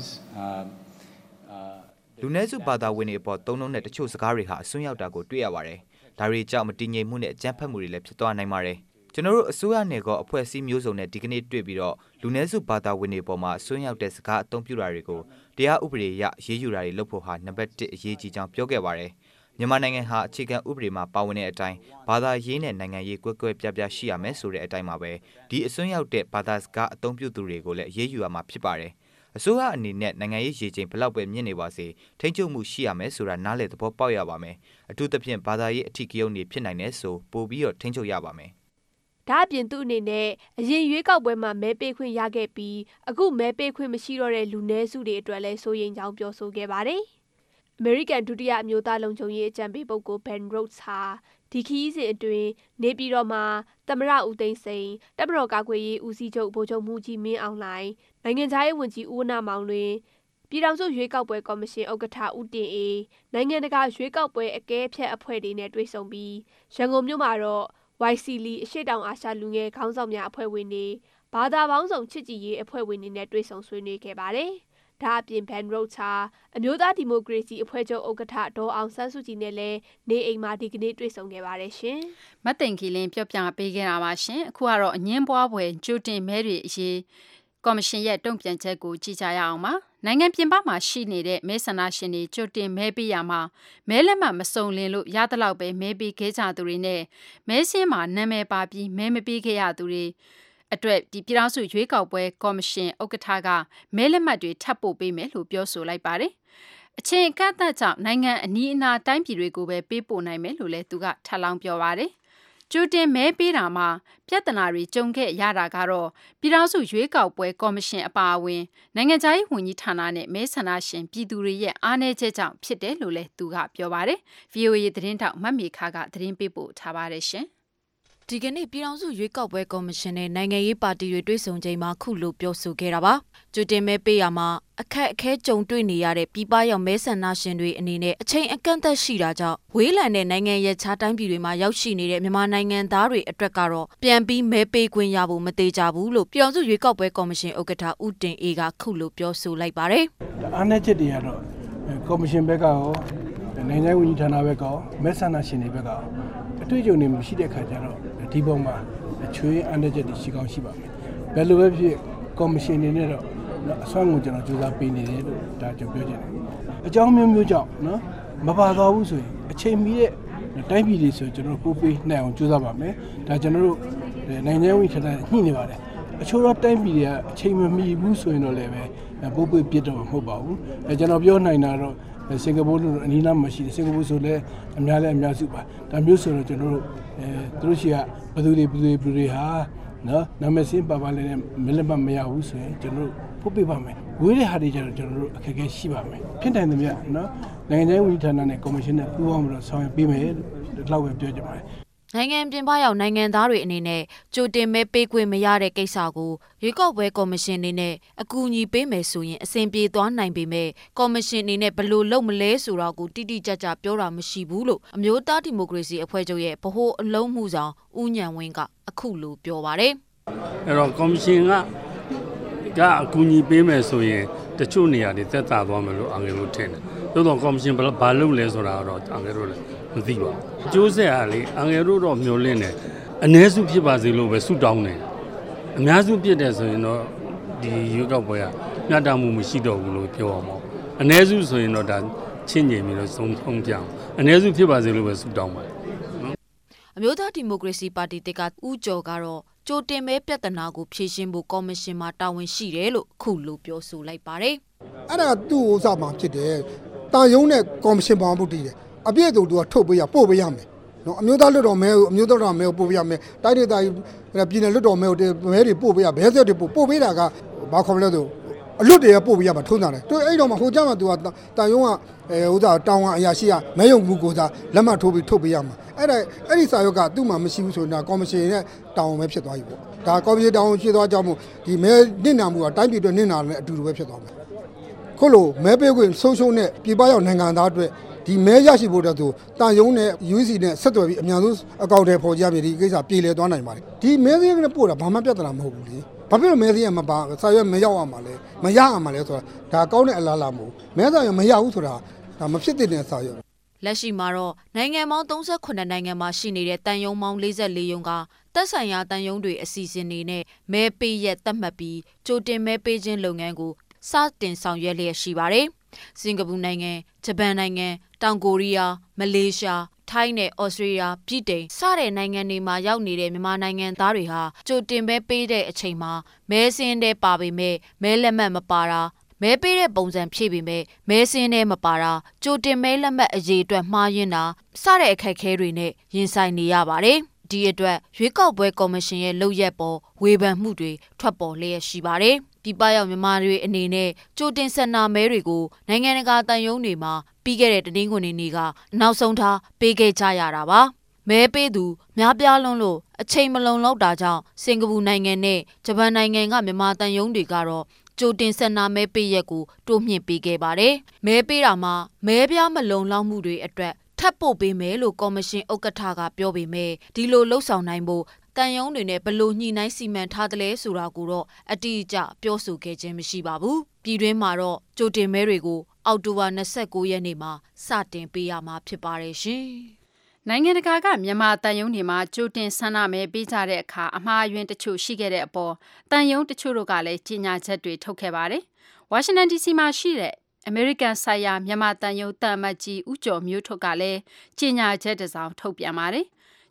လူနည်းစုဘာသာဝင်တွေအပေါ်သုံးနှုန်းတဲ့တချို့စကားတွေဟာအစွန်းရောက်တာကိုတွေ့ရပါတယ်။ဒါတွေကြောင့်မတည်ငြိမ်မှုနဲ့အကြမ်းဖက်မှုတွေလည်းဖြစ်သွားနိုင်ပါတယ်။ကျွန်တော်တို့အစိုးရနယ်ကအဖွဲ့အစည်းမျိုးစုံနဲ့ဒီကနေ့တွေ့ပြီးတော့လူနည်းစုဘာသာဝင်တွေပေါ်မှာအစွန်းရောက်တဲ့စကားအသုံးပြုတာတွေကိုတရားဥပဒေအရရေးယူတာတွေလုပ်ဖို့ဟာနံပါတ်1အရေးကြီးကြောင်းပြောခဲ့ပါတယ်။မြန်မာနိုင်ငံဟာအခြေခံဥပဒေမှာပါဝင်တဲ့အတိုင်းဘာသာရေးနဲ့နိုင်ငံရေးကွဲကွဲပြားပြားရှိရမယ်ဆိုတဲ့အတိုင်းမှာပဲဒီအစွန်းရောက်တဲ့ဘာသာစကားအသုံးပြုသူတွေကိုလည်းရေးယူရမှာဖြစ်ပါတယ်။အစိုးရအနေနဲ့နိုင်ငံရေးရေချိန်ဘလောက်ပဲမြင့်နေပါစေထိန်းချုပ်မှုရှိရမယ်ဆိုတာနားလည်သဘောပေါက်ရပါမယ်။အထူးသဖြင့်ဘာသာရေးအထီးကျုံတွေဖြစ်နိုင်တဲ့ဆိုပို့ပြီးတော့ထိန်းချုပ်ရပါမယ်။ဒါအပြင်သူအနေနဲ့အရင်ရွေးကောက်ပွဲမှာမဲပေးခွင့်ရခဲ့ပြီးအခုမဲပေးခွင့်မရှိတော့တဲ့လူနည်းစုတွေအတွက်လည်းစိုးရိမ်ကြောင်းပြောဆိုခဲ့ပါတယ်။အမေရိကန်ဒုတိယအမျိုးသားလုံခြုံရေးအကြံပေးပုဂ္ဂိုလ် Ben Rhodes ဟာဒီခီးစဉ်အတွင်းနေပြည်တော်မှာသမ္မတဦးသိန်းစိန်တပ်မတော်ကာကွယ်ရေးဦးစီးချုပ်ဗိုလ်ချုပ်မှူးကြီးမင်းအောင်လှိုင်နိုင်ငံခြားရေးဝန်ကြီးဦးဝဏ္ဏမောင်လွင်ပြည်ထောင်စုရွေးကောက်ပွဲကော်မရှင်ဥက္ကဋ္ဌဦးတင်အေးနိုင်ငံတကာရွေးကောက်ပွဲအကဲဖြတ်အဖွဲ့တွေနဲ့တွေ့ဆုံပြီးရန်ကုန်မြို့မှာတော့ YCL အရှေ့တောင်အာရှလူငယ်ခေါင်းဆောင်များအဖွဲ့ဝင်တွေဘာသာပေါင်းစုံချစ်ကြည်ရေးအဖွဲ့ဝင်တွေနဲ့တွေ့ဆုံဆွေးနွေးခဲ့ပါတယ်။ဒါအပြင် Ben Rhodes ဟာအမျိုးသားဒီမိုကရေစီအဖွဲ့ချုပ်ဥက္ကဋ္ဌဒေါ်အောင်ဆန်းစုကြည်နဲ့လည်းနေအိမ်မှာဒီကနေ့တွေ့ဆုံခဲ့ပါတယ်ရှင်။မသိင်္ဂီလင်းပြောပြပေးခဲ့တာပါရှင်။အခုကတော့အငင်းပွားပွဲကြိုတင်မဲတွေအရေးကော်မရှင်ရဲ့တုံ့ပြန်ချက်ကိုကြည့်ကြရအောင်ပါ။နိုင်ငံပြင်ပမှာရှိနေတဲ့မဲဆန္ဒရှင်တွေကြိုတင်မဲပေးရမှာမဲလက်မှတ်မစုံလင်လို့ရသလောက်ပဲမဲပေးခဲ့ကြသူတွေနဲ့မဲစင်းမှာနာမည်ပါပြီးမဲမပေးခဲ့ရသူတွေအတွက်ဒီပြည်ထောင်စုရွေးကောက်ပွဲကော်မရှင်ဥက္ကဋ္ဌကမဲလက်မှတ်တွေထပ်ပို့ပေးမယ်လို့ပြောဆိုလိုက်ပါတယ်။အချိန်အကန့်အသတ်ကြောင့်နိုင်ငံအနီးအနားတိုင်းပြည်တွေကိုပဲပေးပို့နိုင်မယ်လို့လည်းသူကထပ်လောင်းပြောပါတယ်။ကြိုတင်မဲပေးတာမှာပြဿနာတွေကြုံခဲ့ရတာကတော့ပြည်ထောင်စုရွေးကောက်ပွဲကော်မရှင်အပါအဝင်နိုင်ငံခြားရေးဝန်ကြီးဌာနနဲ့မဲဆန္ဒရှင်ပြည်သူတွေရဲ့အားနည်းချက်ကြောင့်ဖြစ်တယ်လို့လည်းသူကပြောပါတယ်။ VOA သတင်းတောက်မတ်မေခါကသတင်းပေးပို့ထားပါတယ်ရှင်။ဒီကနေ့ပြည်ထောင်စုရွေးကောက်ပွဲကော်မရှင်နဲ့နိုင်ငံရေးပါတီတွေတွေ့ဆုံချိန်မှာခုလိုပြောဆိုခဲ့တာပါ။ကြိုတင်မဲပေးရမှာအခက်အခဲကြုံတွေ့နေရတဲ့ပြည်ပရောက်မဲဆန္ဒရှင်တွေအနေနဲ့အချိန်အကန့်အသတ်ရှိတာကြောင့်ဝေးလံတဲ့နိုင်ငံရဲ့ခြားတိုင်းပြည်တွေမှာရောက်ရှိနေတဲ့မြန်မာနိုင်ငံသားတွေအတွက်ကတော့ပြန်ပြီးမဲပေးခွင့်ရဖို့မသေးကြဘူးလို့ပြည်ထောင်စုရွေးကောက်ပွဲကော်မရှင်ဥက္ကဋ္ဌဦးတင်အေးကခုလိုပြောဆိုလိုက်ပါတယ်။အားနည်းချက်တွေကတော့ကော်မရှင်ဘက်ကရောနိုင်ငံရေးဝန်ကြီးဌာနဘက်ကရောမဲဆန္ဒရှင်တွေဘက်ကရောအတွေ့အကြုံတွေမရှိတဲ့အခါကျတော့ဒီပုံမှာအချွေးအားနည်းချက်တွေရှိကောင်းရှိပါမယ်။ဘယ်လိုပဲဖြစ်ကော်မရှင်အနေနဲ့တော့အစွမ်းကုန်ကျွန်တော်ကြိုးစားပေးနေတယ်လို့ဒါကျွန်တော်ပြောချင်တယ်။အကြောင်းမျိုးမျိုးကြောင့်နော်မပါသွားဘူးဆိုရင်အချိန်မီတဲ့တိုင်းပြည်တွေဆိုကျွန်တော်ပို့ပေးနိုင်အောင်ကြိုးစားပါမယ်။ဒါကျွန်တော်တို့နိုင်ငံရေးဝန်ကြီးဌာနညှိနေပါတယ်။အချို့တော့တိုင်းပြည်တွေကအချိန်မမီဘူးဆိုရင်တော့လည်းပဲပို့ပေးပြတော့မှာမဟုတ်ပါဘူး။ကျွန်တော်ပြောနိုင်တာတော့စင်ကာပူလိုအနီးနားမှာရှိတယ်စင်ကာပူဆိုလည်းအများစုပါဒါမျိုးဆိုတော့ကျွန်တော်တို့သူတို့ရှိကဘယ်သူတွေဟာနော်နာမည်စင်းပါလည်းမလက်မရဘူးဆိုရင်ကျွန်တော်တို့ပို့ပေးပါမယ်ဝေးတဲ့ဟာတွေကျတော့ကျွန်တော်တို့အခက်အခဲရှိပါမယ်ဖြစ်နိုင်သမျှနော်နိုင်ငံရေးဝန်ကြီးဌာနနဲ့ကော်မရှင်နဲ့ပူးပေါင်းပြီးတော့ဆောင်ရွက်ပေးမယ်လို့ဒီလောက်ပဲပြောချင်ပါတယ်နိုင်ငံပြင်ပရောက်နိုင်ငံသားတွေအနေနဲ့ကြိုတင်မဲပေးခွင့်မရတဲ့ကိစ္စကိုရွေးကောက်ပွဲကော်မရှင်အနေနဲ့အကူအညီပေးမယ်ဆိုရင်အဆင်ပြေသွားနိုင်ပေမဲ့ကော်မရှင်အနေနဲ့ဘယ်လိုလုပ်မလဲဆိုတော့ကိုတိတိကျကျပြောတာမရှိဘူးလို့အမျိုးသားဒီမိုကရေစီအဖွဲ့ချုပ်ရဲ့ဗဟိုအလုံးမှုဆောင်ဦးညံဝင်းကအခုလိုပြောပါတယ်။အဲ့တော့ကော်မရှင်ကအကူအညီပေးမယ်ဆိုရင်တချို့နေရာတွေသက်သာသွားမယ်လို့အငယ်တို့ထင်တယ်။သို့တော့ကော်မရှင်ဘာလုပ်လဲဆိုတာတော့အငယ်တို့လည်းမသိပါဘူး။အကျိုးဆက်အားလေအငယ်တို့တော့မျှော်လင့်တယ်။အ ਨੇ စုဖြစ်ပါစေလို့ပဲဆုတောင်းတယ်။အများစုဖြစ်တယ်ဆိုရင်တော့ဒီရွေးကောက်ပွဲကမျှတမှုမရှိတော့ဘူးလို့ပြောအောင်ပေါ့။အ ਨੇ စုဆိုရင်တော့ဒါချင်းငြိမ်ပြီးတော့ဆုံးပြအောင်။အ ਨੇ စုဖြစ်ပါစေလို့ပဲဆုတောင်းပါတယ်နော်။အမျိုးသားဒီမိုကရေစီပါတီကဦးကျော်ကတော့ကြိုတင်မဲပြဿနာကိုဖြေရှင်းဖို့ကော်မရှင်မှာတာဝန်ရှိတယ်လို့ခုလိုပြောဆိုလိုက်ပါတယ်။အဲ့ဒါသူ့ဥစားမှာဖြစ်တယ်။တာယုံနဲ့ကော်မရှင်ပေါင်းဖို့တည်တယ်။အပြည့်သူကထုတ်ပေးရပို့ပေးရမယ်။နော်အမျိုးသားလွတ်တော်မဲကိုအမျိုးသားလွတ်တော်မဲကိုပို့ပေးရမယ်။တိုင်းဒေသကြီးပြည်နယ်လွတ်တော်မဲကိုမဲတွေပို့ပေးရဘဲဆက်တွေပို့ပေးတာကဘာခေါ်မလဲဆိုအလွတ်တွေကပို့ပေးရမှာထုံးတာလေ။သူအဲ့တော့မှဟိုကြမှာသူကတာယုံကဥစားတောင်းဝန်အရာရှိကမဲယုံမှုကိုစားလက်မှတ်ထိုးပြီးထုတ်ပေးရမှာ။အဲ့ဒီစာရွက်ကသူ့မှာမရှိဘူးဆိုရင်ကော်မရှင်နဲ့တောင်းဝန်ပဲဖြစ်သွားပြီပေါ့။ဒါကော်မရှင်တောင်းဝန်ဖြစ်သွားကြောင်းမို့ဒီမဲနစ်နာမှုကတိုင်းပြည်အတွက်နစ်နာတယ်အတူတူပဲဖြစ်သွားမယ်။ခုလိုမဲပေးခွင့်ဆုံးရှုံးတဲ့ပြည်ပရောက်နိုင်ငံသားအတွက်ဒီမဲရရှိဖို့တော့တာယုံနဲ့ UC နဲ့ဆက်သွယ်ပြီးအများဆုံးအကောင့်တွေပေါ်ကြပြီဒီကိစ္စပြေလည်သွားနိုင်ပါတယ်။ဒီမဲစင်းနဲ့ပို့တာဘာမှပြဿနာမဟုတ်ဘူးလေ။ဘာဖြစ်လို့မဲစင်းကမပါစာရွက်မရောက်အောင်မလဲမရအောင်မလဲဆိုတာဒါကောင်းတဲ့အလားအလာမဟုတ်မဲစာရွက်မရဘူးဆိုတာဒါမဖြစ်တဲ့စာရွက်လက်ရှိမှာတော့နိုင်ငံပေါင်း38နိုင်ငံမှာရှိနေတဲ့တန်ယုံပေါင်း44ရုံကသက်ဆိုင်ရာတန်ယုံတွေအစီအစဉ်တွေနဲ့မဲပေးရက်သတ်မှတ်ပြီးကြိုတင်မဲပေးခြင်းလုပ်ငန်းကိုစတင်ဆောင်ရွက်လျက်ရှိပါတယ်။စင်ကာပူနိုင်ငံ၊ဂျပန်နိုင်ငံ၊တောင်ကိုရီးယား၊မလေးရှား၊ထိုင်းနဲ့ဩစတြေးလျ၊ပြည်တိန်စတဲ့နိုင်ငံတွေမှာရောက်နေတဲ့မြန်မာနိုင်ငံသားတွေဟာကြိုတင်မဲပေးတဲ့အချိန်မှာမဲစင်းတဲ့ပါပေမဲ့မဲလက်မှတ်မပါတာမဲပေးတဲ့ပုံစံဖြည့်ပေမဲ့မဲစင်းထဲမပါတာကြိုတင်မဲလက်မှတ်အရေးအတွက်မှားယွင်းတာစတဲ့အခက်အခဲတွေနဲ့ရင်ဆိုင်နေရပါတယ်။ဒီအတွက်ရွေးကောက်ပွဲကော်မရှင်ရဲ့လုပ်ရက်ပေါ်ဝေဖန်မှုတွေထွက်ပေါ်လျက်ရှိပါတယ်။ဒီပရောက်မြန်မာတွေအနေနဲ့ကြိုတင်ဆက်နာမဲတွေကိုနိုင်ငံတကာတန်ယုံတွေမှာပြီးခဲ့တဲ့တနင်္ဂနွေနေ့ကနောက်ဆုံးထားပေးခဲ့ကြရတာပါ။မဲပေးသူများပြားလွန်းလို့အချိန်မလုံလောက်တာကြောင့်စင်ကာပူနိုင်ငံနဲ့ဂျပန်နိုင်ငံကမြန်မာတန်ယုံတွေကတော့ကြိုတင်ဆက်နာမဲပေးရက်ကိုတိုးမြှင့်ပေးခဲ့ပါတယ်။မဲပေးတာမှာမဲပြားမလုံလောက်မှုတွေအတွက်ထပ်ပို့ပေးမယ်လို့ကော်မရှင်ဥက္ကဋ္ဌကပြောပေမဲ့ဒီလိုလှုပ်ဆောင်နိုင်ဖို့တန်ယုံတွေနဲ့ဘလို့ညှိနှိုင်းစီမံထားတယ်လဲဆိုတာကိုတော့အတိအကျပြောဆိုခဲ့ခြင်းမရှိပါဘူး။ပြည်တွင်းမှာတော့ကြိုတင်မဲတွေကိုအောက်တိုဘာ29ရက်နေ့မှာစတင်ပေးရမှာဖြစ်ပါတယ်ရှင်။နိုင်ငံတကာကမြန်မာတန်ယုံတွေမှာကြိုတင်ဆန္ဒမဲပေးကြတဲ့အခါအမှားအယွင်းတချို့ရှိခဲ့တဲ့အပေါ်တန်ယုံတချို့တို့ကလည်းကြေညာချက်တွေထုတ်ခဲ့ပါတယ်။ဝါရှင်တန် DC မှာရှိတဲ့အမေရိကန်ဆိုင်ရာမြန်မာတန်ယုံတန်အမတ်ကြီးဦးကျော်မျိုးထွတ်ကလည်းကြေညာချက်တစ်စောင်ထုတ်ပြန်ပါတယ်။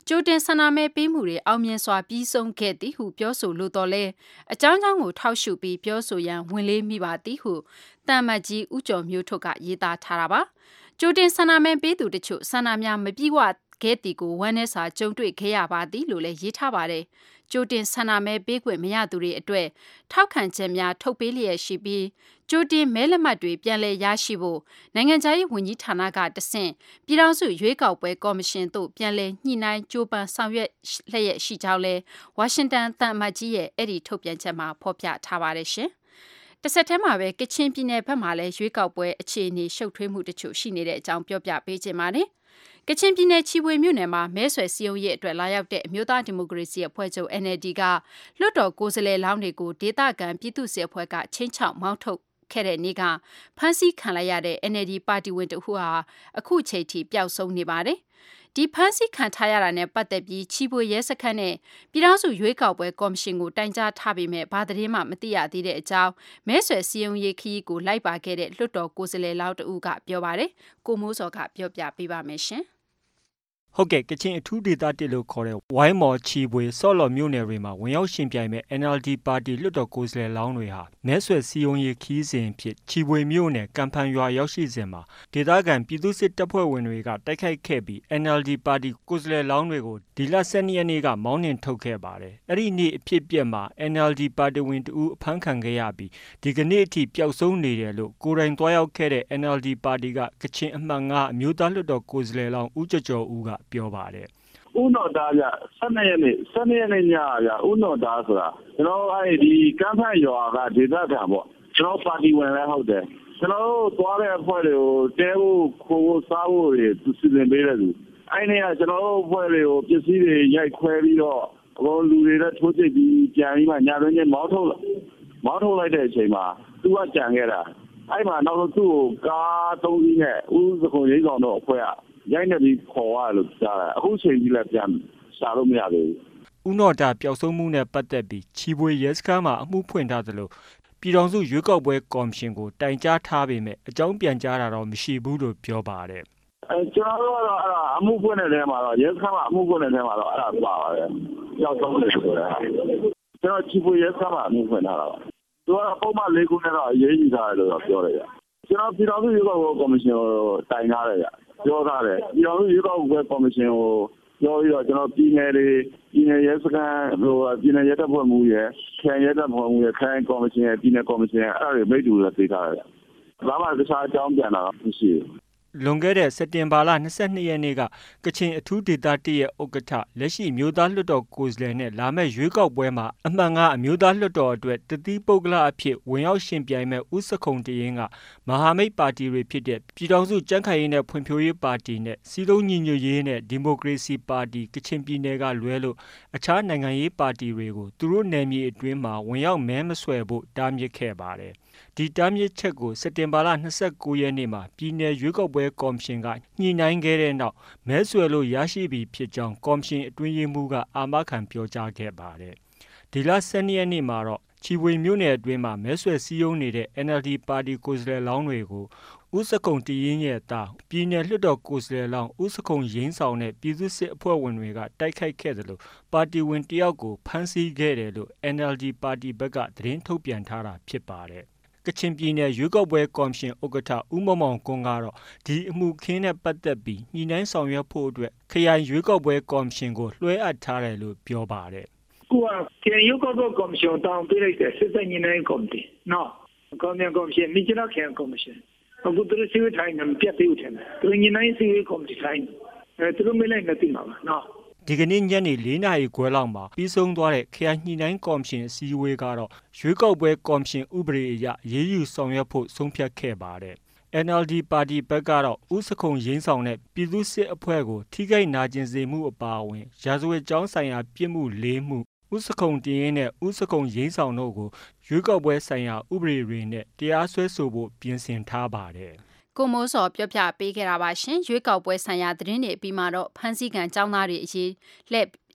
ကြိုတင်ဆန္ဒမဲပေးမှုတွေအောင်မြင်စွာပြီးဆုံးခဲ့သည်ဟုပြောဆိုလိုတော့လဲအကြောင်းကြောင့်ကိုထောက်ရှုပြီးပြောဆိုရန်ဝင်လေးမိပါသည်ဟုတမ္မတ်ကြီးဦးကျော်မျိုးထွတ်ကရေးသားထားတာပါကြိုတင်ဆန္ဒမဲပေးသူတို့ဆန္ဒများမပြည့်ဝခဲ့သည်ကိုဝမ်းနည်းစွာကြုံတွေ့ခဲ့ရပါသည်လို့လည်းရေးထားပါတယ်ကြိုတင်ဆန္ဒမဲပေးခွင့်မရသူတွေအတွက်ထောက်ခံချက်များထုတ်ပေးလျက်ရှိပြီးကြိုတင်မဲလက်မှတ်တွေပြန်လည်ရရှိဖို့နိုင်ငံခြားရေးဝန်ကြီးဌာနကတဆင့်ပြည်ထောင်စုရွေးကောက်ပွဲကော်မရှင်သို့ပြန်လည်ညှိနှိုင်းကြိုးပမ်းဆောင်ရွက်လျက်ရှိကြောင်းလဲဝါရှင်တန်သံအမတ်ကြီးရဲ့အဲ့ဒီထုတ်ပြန်ချက်မှာဖော်ပြထားပါတယ်ရှင်တစ်ဆက်တည်းမှာပဲကချင်ပြည်နယ်ဘက်မှာလည်းရွေးကောက်ပွဲအခြေအနေရှုပ်ထွေးမှုတချို့ရှိနေတဲ့အကြောင်းပြောပြပေးခြင်းပါတယ်ကချင်ပြည်နယ်ချီဝေမြို့နယ်မှာမဲဆွယ်စည်းရုံးရေးအတွက်လာရောက်တဲ့အမျိုးသားဒီမိုကရေစီအဖွဲ့ချုပ် NLD ကလွှတ်တော်ကိုယ်စားလှယ်လောင်းတွေကိုဒေသခံပြည်သူ့စစ်အဖွဲ့ကချင်းချောက်မောင်းထုတ်ခဲ့တဲ့နေ့ကဖမ်းဆီးခံလိုက်ရတဲ့ NLD ပါတီဝင်တဦးဟာအခုချိန်ထိပျောက်ဆုံးနေပါတယ်ဒီဖမ်းဆီးခံထားရတာနဲ့ပတ်သက်ပြီးချီပွေရဲစခန်းနဲ့ပြည်ထောင်စုရွေးကောက်ပွဲကော်မရှင်ကိုတိုင်ကြားထားပေမဲ့ဘာသတင်းမှမသိရသေးတဲ့အကြောင်းမဲဆွယ်စည်းရုံးရေးခရီးကိုလိုက်ပါခဲ့တဲ့လွှတ်တော်ကိုယ်စားလှယ်လောင်းတဦးကပြောပါတယ်ကိုမိုးစောကပြောပြပေးပါမယ်ရှင်ဟုတ်ကဲ့ကချင်အထူးဒေသတစ်လို့ခေါ်တဲ့ဝိုင်းမော်ချီပွေဆော့လော်မြို့နယ်တွေမှာဝင်ရောက်ရှင်ပြိုင်မဲ့ NLD ပါတီလွှတ်တော်ကိုယ်စားလှယ်လောင်းတွေဟာမဲဆွယ်စည်းရုံးရေးခီးစဉ်ဖြစ်ချီပွေမြို့နယ်ကံဖန်ရွာရောက်ရှိစဉ်မှာဒေသခံပြည်သူ့စစ်တပ်ဖွဲ့ဝင်တွေကတိုက်ခိုက်ခဲ့ပြီး NLD ပါတီကိုယ်စားလှယ်လောင်းတွေကိုဒီလ12ရက်နေ့ကမောင်းနှင်ထုတ်ခဲ့ပါတယ်။အဲ့ဒီနေ့အဖြစ်ပြက်မှာ NLD ပါတီဝင်တဦးအဖမ်းခံခဲ့ရပြီးဒီကနေ့အထိပျောက်ဆုံးနေတယ်လို့ကိုယ်တိုင်တွားရောက်ခဲ့တဲ့ NLD ပါတီကကချင်အမှတ်9အမျိုးသားလွှတ်တော်ကိုယ်စားလှယ်လောင်းဦးကျော်ကျော်ဦးကပြောပါတယ်ဦးနော်သားပြ12ရက်နေ့ညပြဦးနော်သားဆိုတာကျွန်တော်အဲ့ဒီကမ်းဖတ်ရွာကဒေသခံပေါ့ကျွန်တော်ပါတီဝင်လည်းဟုတ်တယ်ကျွန်တော်တို့သွားတဲ့အဖွဲ့တွေကိုတဲဖို့ခိုးဖို့စားဖို့တွေသူစီစဉ်ပေးတယ်သူအဲ့ဒီကကျွန်တော်တို့အဖွဲ့တွေကိုပစ္စည်းတွေရိုက်ခွဲပြီးတော့ဟိုလူတွေလည်းထိုးကျစ်ပြီးပြန်ပြီးမှညာတွင်းချင်းမောင်းထုတ်လိုက်တဲ့အချိန်မှာသူကကြံခဲ့တာအဲ့မှာနောက်တော့သူ့ကိုကား3စီးနဲ့ဦးစကုံရိပ်ဆောင်တော့အဖွဲ့ကရိုက်နေပြီးခေါ်ရလို့ကြားတယ်အခုချိန်ကြီးလည်းပြန်ရှာလို့မရသေးဘူးဦးနော်တာပျောက်ဆုံးမှုနဲ့ပတ်သက်ပြီးချီပွေရဲစခန်းမှာအမှုဖွင့်ထားသလိုပြည်ထောင်စုရွေးကောက်ပွဲကော်မရှင်ကိုတိုင်ကြားထားပေမဲ့အကြောင်းပြန်ကြားတာတော့မရှိဘူးလို့ပြောပါတယ်ကျွန်တော်တို့ကတော့အမှုဖွင့်တဲ့ထဲမှာတော့ရဲစခန်းမှာအမှုဖွင့်တဲ့ထဲမှာတော့အဲ့ဒါပါပါတယ်ပျောက်ဆုံးတယ်ဆိုတာကျွန်တော်ချီပွေရဲစခန်းမှာအမှုဖွင့်ထားတာပါသူကပုံမှန်၄ခုနဲ့တော့အရေးကြီးတာလို့တော့ပြောတယ်ကျွန်တော်ပြည်ထောင်စုရွေးကောက်ပွဲကော်မရှင်ကိုတိုင်ထားတယ်ပြောထားတယ်ပြည်ထောင်စုရွေးကောက်ပွဲကော်မရှင်ကိုပြောပြီးတော့ကျွန်တော်ပြည်နယ်ရဲစခန်းပြည်နယ်ရဲတပ်ဖွဲ့မှူးရယ်ခရိုင်ရဲတပ်ဖွဲ့မှူးရယ်ခရိုင်ကော်မရှင်ရယ်ပြည်နယ်ကော်မရှင်ရယ်အဲ့ဒါတွေမိတ္တူလည်းသိထားတယ်ဘာမှတခြားအကြောင်းပြန်တာမရှိဘူးလွန်ခဲ့တဲ့စက်တင်ဘာလ22ရက်နေ့ကကချင်အထူးဒေသ1ရဲ့ဥက္ကဋ္ဌလက်ရှိမျိုးသားလွှတ်တော်ကိုယ်စားလှယ်နဲ့လာမယ့်ရွေးကောက်ပွဲမှာအမှန်ကအမျိုးသားလွှတ်တော်အတွက်တတိပုဂ္ဂလအဖြစ်ဝင်ရောက်ရှင်ပြိုင်မဲ့ဦးစခုံတရင်ကမဟာမိတ်ပါတီတွေဖြစ်တဲ့ပြည်ထောင်စုကြံ့ခိုင်ရေးနဲ့ဖွံ့ဖြိုးရေးပါတီနဲ့စီးလုံးညီညွတ်ရေးနဲ့ဒီမိုကရေစီပါတီကချင်ပြည်နယ်ကလွဲလို့အခြားနိုင်ငံရေးပါတီတွေကိုသူတို့နယ်မြေအတွင်းမှာဝင်ရောက်မဲမဆွယ်ဖို့တားမြစ်ခဲ့ပါတယ်ဒီတားမြစ်ချက်ကိုစက်တင်ဘာလ29ရက်နေ့မှာပြည်내ရွေးကောက်ပွဲကော်မရှင်ကညှိနှိုင်းခဲ့တဲ့နောက်မဲဆွယ်လို့ရရှိပြီဖြစ်ကြောင်းကော်မရှင်အတွင်းရေးမှူးကအာမခံပြောကြားခဲ့ပါတယ်။ဒီလ12ရက်နေ့မှာတော့ချီဝေမြို့နယ်အတွင်းမှာမဲဆွယ်စည်းရုံးနေတဲ့ NLD ပါတီကိုယ်စားလှယ်လောင်းတွေကိုဦးစကုံတရင်ရဲ့သားပြည်내လွှတ်တော်ကိုယ်စားလှယ်လောင်းဦးစကုံရင်းဆောင်တဲ့ပြည်သူ့စစ်အဖွဲ့ဝင်တွေကတိုက်ခိုက်ခဲ့တယ်လို့ပါတီဝင်တယောက်ကိုဖမ်းဆီးခဲ့တယ်လို့ NLD ပါတီဘက်ကသတင်းထုတ်ပြန်ထားတာဖြစ်ပါတယ်ကချင်ပြည်နယ်ရွေးကောက်ပွဲကော်မရှင်ဥက္ကဋ္ဌဦးမောင်မောင်ကွန်းကတော့ဒီအမှုခင်းနဲ့ပတ်သက်ပြီးညှိနှိုင်းဆောင်ရွက်ဖို့အတွက်ခရိုင်ရွေးကောက်ပွဲကော်မရှင်ကိုလွှဲအပ်ထားတယ်လို့ပြောပါတယ်။ကိုကခရိုင်ရွေးကောက်ပွဲကော်မရှင်တောင်းပေးလိုက်တဲ့စစ်တပ်ညှိနှိုင်းကော်မတီ။နော်။ကော်မရှင်မြစ်ချခရိုင်ကော်မရှင်။အခုသူတို့စီဝထိုင်နေပြတ်သေးတယ်။သူညှိနှိုင်းစီဝကော်မတီထိုင်။သူတို့မေးလိုက်နေပြီမှာပါနော်။ဒီကနေ့ညနေ4နာရီခွဲလောက်မှာပြီးဆုံးသွားတဲ့ခရိုင်ညှိနှိုင်းကော်မရှင်အစည်းအဝေးကတော့ရွေးကောက်ပွဲကော်မရှင်ဥပဒေအရရေးယူဆောင်ရွက်ဖို့ဆုံးဖြတ်ခဲ့ပါတယ်။ NLD ပါတီဘက်ကတော့ဦးစခုံရင်းဆောင်တဲ့ပြည်သူ့စစ်အဖွဲ့ကိုထိခိုက်နာကျင်စေမှုအပါအဝင်ရာဇဝတ်ကြောင်းဆိုင်ရာပြစ်မှု၄မှုဦးစခုံတရင်နဲ့ဦးစခုံရင်းဆောင်တို့ကိုရွေးကောက်ပွဲဆိုင်ရာဥပဒေတွေနဲ့တရားစွဲဆိုဖို့ပြင်ဆင်ထားပါတယ်ကိုမိုးစောပြောပြပေးခဲ့တာပါရှင်ရွေးကောက်ပွဲဆိုင်ရာသတင်းတွေအပြီးမှာတော့ဖမ်းဆီးခံចောင်းသားတွေအရေးလက်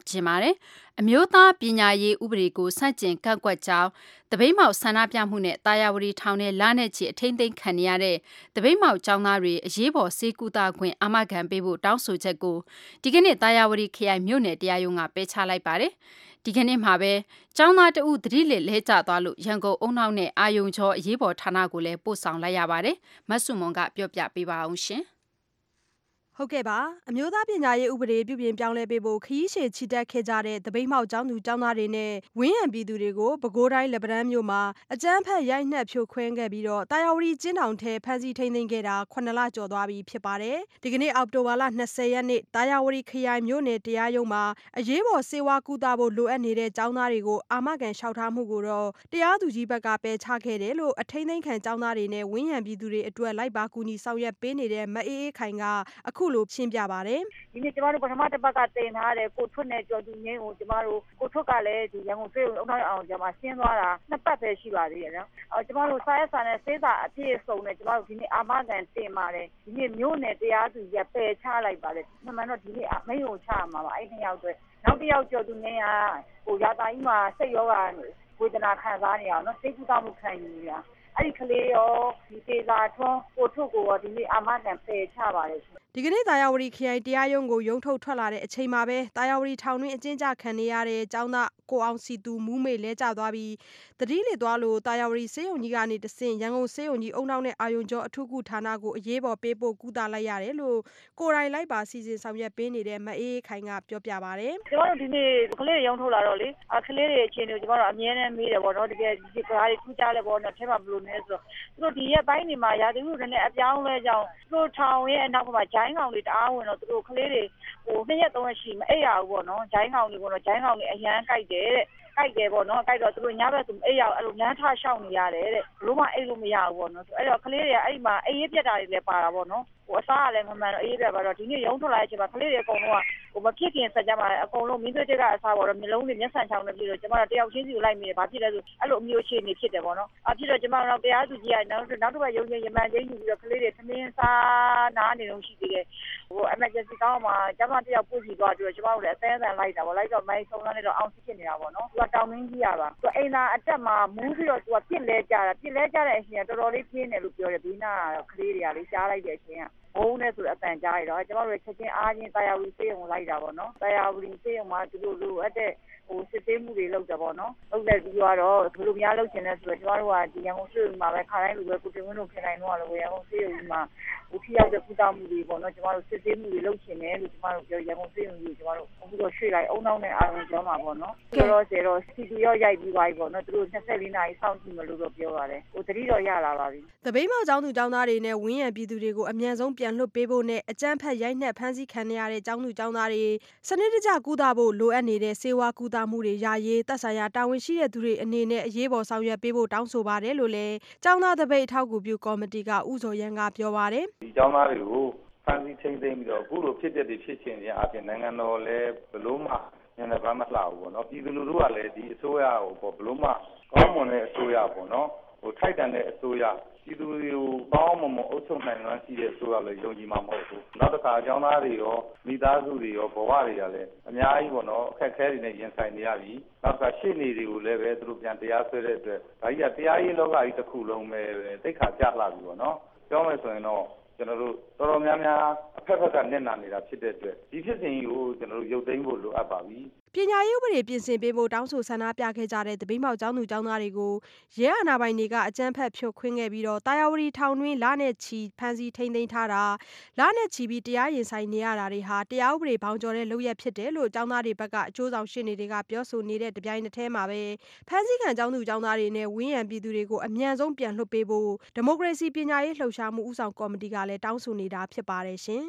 ခြင်းပါတယ်။အမျိုးသားပညာရေးဥပဒေကိုဆန့်ကျင်ကန့်ကွက်ကြောင်းတပိတ်မောက်ဆန္ဒပြမှုနဲ့တာယာဝတီထောင်ထဲလနဲ့ချီအထိမ့်သိမ်းခံရတဲ့တပိတ်မောက်ကျောင်းသားတွေအရေးပေါ်စေကူတာခွင့်အာမခံပေးဖို့တောင်းဆိုချက်ကိုဒီကနေ့တာယာဝတီခရိုင်မြို့နယ်တရားရုံးကပယ်ချလိုက်ပါတယ်။ဒီကနေ့မှာပဲကျောင်းသားတဦးသတိလစ်လဲကျသွားလို့ရန်ကုန်အုံနောက်နဲ့အာယုံချောအရေးပေါ်ဌာနကိုလည်းပို့ဆောင်လိုက်ရပါတယ်။မဆုမွန်ကပြောပြပေးပါအောင်ရှင်။ဟုတ်ကဲ့ပါအမျိုးသားပညာရေးဥပဒေပြုပြင်ပြောင်းလဲပေးဖို့ခရီးရှည်ချီတက်ခဲ့ကြတဲ့တပိတ်မောက်ကျောင်းသူကျောင်းသားတွေနဲ့ဝင်းရံပြည်သူတွေကိုပဲခူးတိုင်းလက်ပံတန်းမြို့မှာအကြမ်းဖက်ရိုက်နှက်ဖြိုခွင်းခဲ့ပြီးတော့တာယာဝတီကျင်းတောင်ထဲဖမ်းဆီးထိန်းသိမ်းခဲ့တာ9လကျော်သွားပြီဖြစ်ပါတယ်ဒီကနေ့အောက်တိုဘာလ20ရက်နေ့တာယာဝတီခရိုင်မြို့နယ်တရားရုံးမှာအရေးပေါ်စေဝါကူတာဖို့လိုအပ်နေတဲ့ကျောင်းသားတွေကိုအာမခံလျှောက်ထားမှုကိုတော့တရားသူကြီးဘက်ကပယ်ချခဲ့တယ်လို့အထိန်းသိမ်းခံကျောင်းသားတွေနဲ့ဝင်းရံပြည်သူတွေအတွက်လိုက်ပါကူညီဆောင်ရွက်ပေးနေတဲ့မအေးအေးခိုင်ကအခုလိုရှင်းပြပါတယ်ဒီနေ့ကျမတို့ပထမတစ်ပတ်ကတင်ထားတယ်ကိုထွတ်နဲ့ကျော်သူငင်းကိုကျမတို့ကိုထွတ်ကလည်းဒီရန်ကုန်စေုံအုံနောက်အောင်ကျမရှင်းသွားတာနှစ်ပတ်ပဲရှိပါသေးတယ်နော်ကျမတို့စာရက်စာနဲ့စေးစာအပြည့်စုံနဲ့ကျမတို့ဒီနေ့အာမခံတင်ပါတယ်ဒီနေ့မြို့နယ်တရားသူကြီးပယ်ချလိုက်ပါတယ်မှန်တော့ဒီနေ့မိန့်ကိုချမှာပါအဲ့နှစ်ယောက်အတွက်နောက်တစ်ယောက်ကျော်သူငင်းကဟိုရာသာကြီးမှာစိတ်ရောဂါဝေဒနာခံစားနေအောင်နော်စိတ်ကူးတောက်မှုခံယူနေတာအဲ့ဒီကလေးရောဒီတေသာထွန်းကိုထုကိုရောဒီနေ့အာမခံပယ်ချပါတယ်ဒီကနေ့တာယာဝတီခရိုင်တရားရုံးကိုရုံးထုတ်ထွက်လာတဲ့အချိန်မှာပဲတာယာဝတီထောင်တွင်းအကျဉ်းချခံနေရတဲ့ကျောင်းသားကိုအောင်စီသူမူးမေလဲကျသွားပြီးတတိလေသွားလို့တာယာဝတီစေယုံကြီးကနေတဆင့်ရန်ကုန်စေယုံကြီးအုံနောက်နဲ့အာယုံကျော်အထူးကုဌာနကိုအရေးပေါ်ပေးပို့ကူတာလိုက်ရတယ်လို့ကိုယ်တိုင်လိုက်ပါစီစဉ်ဆောင်ရွက်ပေးနေတဲ့မအေးခိုင်ကပြောပြပါတယ်ကျမတို့ဒီနေ့ကလေးတွေရုံးထုတ်လာတော့လေကလေးတွေအခြေအနေကိုကျမတို့အမြဲတမ်းမေးတယ်ပေါ့နော်တကယ်ဒီကားတွေထူးခြားလဲပေါ့နော်ထဲမှာဘယ်လိုလဲဆိုတော့သူတို့ဒီရက်ပိုင်းတွေမှာရာသီဥတုနဲ့အပြောင်းလဲကြောင်းသူတို့ထောင်ရဲ့အနောက်မှာဂျိုင်းကောင်တွေတအားဝင်တော့သူတို့ကလေးတွေဟို2ရက်3ရက်ရှိမအိပ်ရဘူးပေါ့နော်ဂျိုင်းကောင်တွေပေါ့နော်ဂျိုင်းကောင်တွေအရန်ကြိုက်တယ်တဲ့ကြိုက်တယ်ပေါ့နော်ကြိုက်တော့သူတို့ညဘက်သူအိပ်ရအဲ့လိုလမ်းထားရှောက်နေရတယ်တဲ့ဘလို့မှအိပ်လို့မရဘူးပေါ့နော်အဲ့တော့ကလေးတွေကအဲ့ဒီမှာအေးရပြက်တာတွေလည်းပါတာပေါ့နော်ဟိုအစားကလည်းမမှန်တော့အေးပြက်ပါတော့ဒီနေ့ရုံးထွက်လာတဲ့အချိန်မှာကလေးတွေအကုန်လုံးကဟိုမဖြစ်ခင်ဆက်ကြမှာအကုန်လုံးမင်းတို့တက်ကအစားပေါ့တော့မျိုးလုံးတွေမျက်စံချောင်းတွေပြီးတော့ကျမတို့တယောက်ချင်းစီကိုလိုက်မိတယ်ဘာဖြစ်လဲဆိုအဲ့လိုအမျိုးချင်းနေဖြစ်တယ်ပေါ့နော်အဖြစ်တော့ကျမတို့တရားသူကြီးကနောက်တစ်ပတ်ရုံးချင်းရမှန်ချင်းယူပြီးတော့ကလေးတွေသမင်းစားနားနေလို့ရှိသေးတယ်ဟို emergency ကောင်းမှာကျမတယောက်ပို့စီသွားပြီးတော့ကျမတို့လည်းအသည်းအသန်လိုက်တာပေါ့လိုက်တော့မိုင်းဆုံးလာနေတော့အောင်ဖြစ်နေတာပေါ့နော်သူကတောင်းရင်းကြီးရပါသူအိမ်သာအတက်မှာမူးပြီးတော့သူကပြစ်လဲကြတာပြစ်လဲကြတဲ့အချိန်ကတော်တော်လေးပြင်းတယ်လို့ပြောတယ်ဘေးနာကလေးတွေကလေးကြားလိုက်တဲ့အချိန်ကဘုံနဲ့ဆိုအတန်ကြားရတော့ကျမတို့ချက်ချင်းအားချင်းတာယာဝတီစေးုံလိုက်တာပေါ့နော်တာယာဝတီစေးုံမှာသူတို့လိုအပ်တဲ့ဟိုစစ်သေးမှုတွေလုပ်တယ်ပေါ့နော်လုပ်တဲ့ပြီးတော့ဘယ်လိုများလုပ်ချင်လဲဆိုတော့ကျမတို့ကဒီရန်ကုန်စေးုံမှာပဲခါတိုင်းလိုပဲကိုတင်ဝင်းတို့ခင်တိုင်းတော့လည်းရန်ကုန်စေးုံမှာဟိုထိရောက်တဲ့ကုသမှုတွေပေါ့နော်ကျမတို့စစ်သေးမှုတွေလုပ်ချင်တယ်လို့ကျမတို့ပြောရန်ကုန်စေးုံကြီးကျမတို့အခုတော့ရွှေ့လိုက်အုံနောက်နဲ့အာရုံကျော်မှာပေါ့နော်ဆိုတော့စီတီရောရိုက်ပြီးသွားပြီပေါ့နော်သူတို့24နာရီစောင့်ကြည့်မလို့တော့ပြောပါတယ်ဟိုတတိတော့ရလာပါပြီတပိတ်မောက်ကျောင်းသူကျောင်းသားတွေနဲ့ဝင်းရံပြည်သူတွေကိုအမြန်ဆုံးပြန်လွှတ်ပေးဖို့နဲ့အကြမ်းဖက်ရိုက်နှက်ဖမ်းဆီးခံရတဲ့ကျောင်းသူကျောင်းသားတွေစနစ်တကျကုသဖို့လိုအပ်နေတဲ့စေဝါကုသမှုတွေရရေးသက်ဆိုင်ရာတာဝန်ရှိတဲ့သူတွေအနေနဲ့အရေးပေါ်ဆောင်ရွက်ပေးဖို့တောင်းဆိုပါတယ်လို့လည်းကျောင်းသားတပိတ်အထောက်အကူပြုကော်မတီကဥဇော်ရန်ကပြောပါတယ်ဒီကျောင်းသားတွေကိုဖမ်းဆီးထိန်းသိမ်းပြီးတော့အခုလိုဖြစ်တဲ့ဖြစ်ခြင်းတွေအပြင်နိုင်ငံတော်လည်းဘလို့မှညနေပိုင်းမလှဘူးပေါ့နော်ပြည်သူလူထုကလည်းဒီအစိုးရကိုဘလို့မှကောင်းမွန်တဲ့အစိုးရပေါ့နော်ဟိုထိုက်တန်တဲ့အစိုးရပြည်သူတွေကိုကောင်းမွန်အုပ်ချုပ်နိုင်မှရှိတဲ့အစိုးရလည်းယုံကြည်မှာမဟုတ်ဘူးနောက်တစ်ခါအကြောင်းသားတွေရောမိသားစုတွေရောဘဝတွေကလည်းအများကြီးပေါ့နော်အခက်အခဲတွေနဲ့ရင်ဆိုင်နေရပြီနောက်တစ်ခါရှေ့နေတွေကိုလည်းပဲသူတို့ပြန်တရားစွဲတဲ့အတွက်ဒါကြီးကတရားရေးလောကကြီးတစ်ခုလုံးပဲတိတ်ခါကြလှပြီပေါ့နော်ပြောမယ်ဆိုရင်တော့ကျွန်တော်တို့တော်တော်များများအဖက်ဖက်ကနစ်နာနေတာဖြစ်တဲ့အတွက်ဒီဖြစ်စဉ်ကိုကျွန်တော်တို့ရုပ်သိမ်းဖို့လိုအပ်ပါပြီပညာရေးဥပဒေပြင်ဆင်ပေးဖို့တောင်းဆိုဆန္ဒပြခဲ့ကြတဲ့တပိတ်မောက်ကျောင်းသူကျောင်းသားတွေကိုရဲအာဏာပိုင်တွေကအကြမ်းဖက်ဖြိုခွင်းခဲ့ပြီးတော့တာယာဝတီထောင်တွင်းလနဲ့ချီဖမ်းဆီးထိန်းသိမ်းထားတာလနဲ့ချီပြီးတရားရင်ဆိုင်နေရတာတွေဟာတရားဥပဒေဘောင်ကျော်တဲ့လုပ်ရက်ဖြစ်တယ်လို့ကျောင်းသားတွေဘက်ကအကျိုးဆောင်ရှင်းတွေကပြောဆိုနေတဲ့တပြိုင်နက်တည်းမှာပဲဖမ်းဆီးခံကျောင်းသူကျောင်းသားတွေနဲ့ဝင်းရံပြည်သူတွေကိုအမြန်ဆုံးပြန်လွှတ်ပေးဖို့ဒီမိုကရေစီပညာရေးလှုပ်ရှားမှုဦးဆောင်ကော်မတီကလည်းတောင်းဆိုနေတာဖြစ်ပါတယ်ရှင်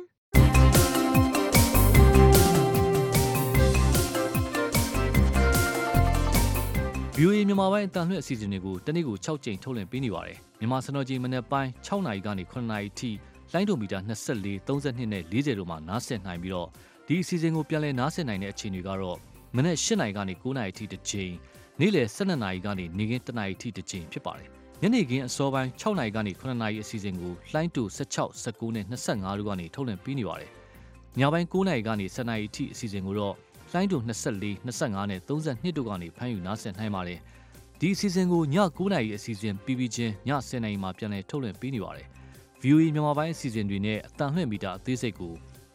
VOA မြန်မာပိုင်းအတန်လွှင့်အစီအစဉ်တွေကိုတနေ့ကို6ကြိမ်ထုတ်လွှင့်ပေးနေပါတယ်။မြန်မာစံတော်ချိန်မနေ့ပိုင်း6နာရီကနေ9နာရီထိလိုင်းဒိုမီတာ24 32နဲ့40တို့မှာနားဆင်နိုင်ပြီးတော့ဒီအစီအစဉ်ကိုပြန်လည်နားဆင်နိုင်တဲ့အချိန်တွေကတော့မနေ့8နာရီကနေ9နာရီထိတစ်ကြိမ်နေ့လယ်12နာရီကနေနေ့ခင်း1နာရီထိတစ်ကြိမ်ဖြစ်ပါတယ်။ညနေခင်းအစောပိုင်း6နာရီကနေ9နာရီအစီအစဉ်ကိုလိုင်းဒို16 19နဲ့25တို့ကနေထုတ်လွှင့်ပေးနေပါတယ်။ညပိုင်း9နာရီကနေ10နာရီထိအစီအစဉ်ကိုတော့လှိုင်းတို့24 25နဲ့32တို့ကနေဖမ်းယူနားဆင်နိုင်ပါတယ်ဒီအစီအစဉ်ကိုည9:00နာရီအစီအစဉ်ပြီးပြီးချင်းည10:00နာရီမှာပြန်လည်ထုတ်လွှင့်ပေးနေပါတယ် VOA မြန်မာပိုင်းအစီအစဉ်တွေနဲ့အတန်လှည့်မီတာအသေးစိတ်ကို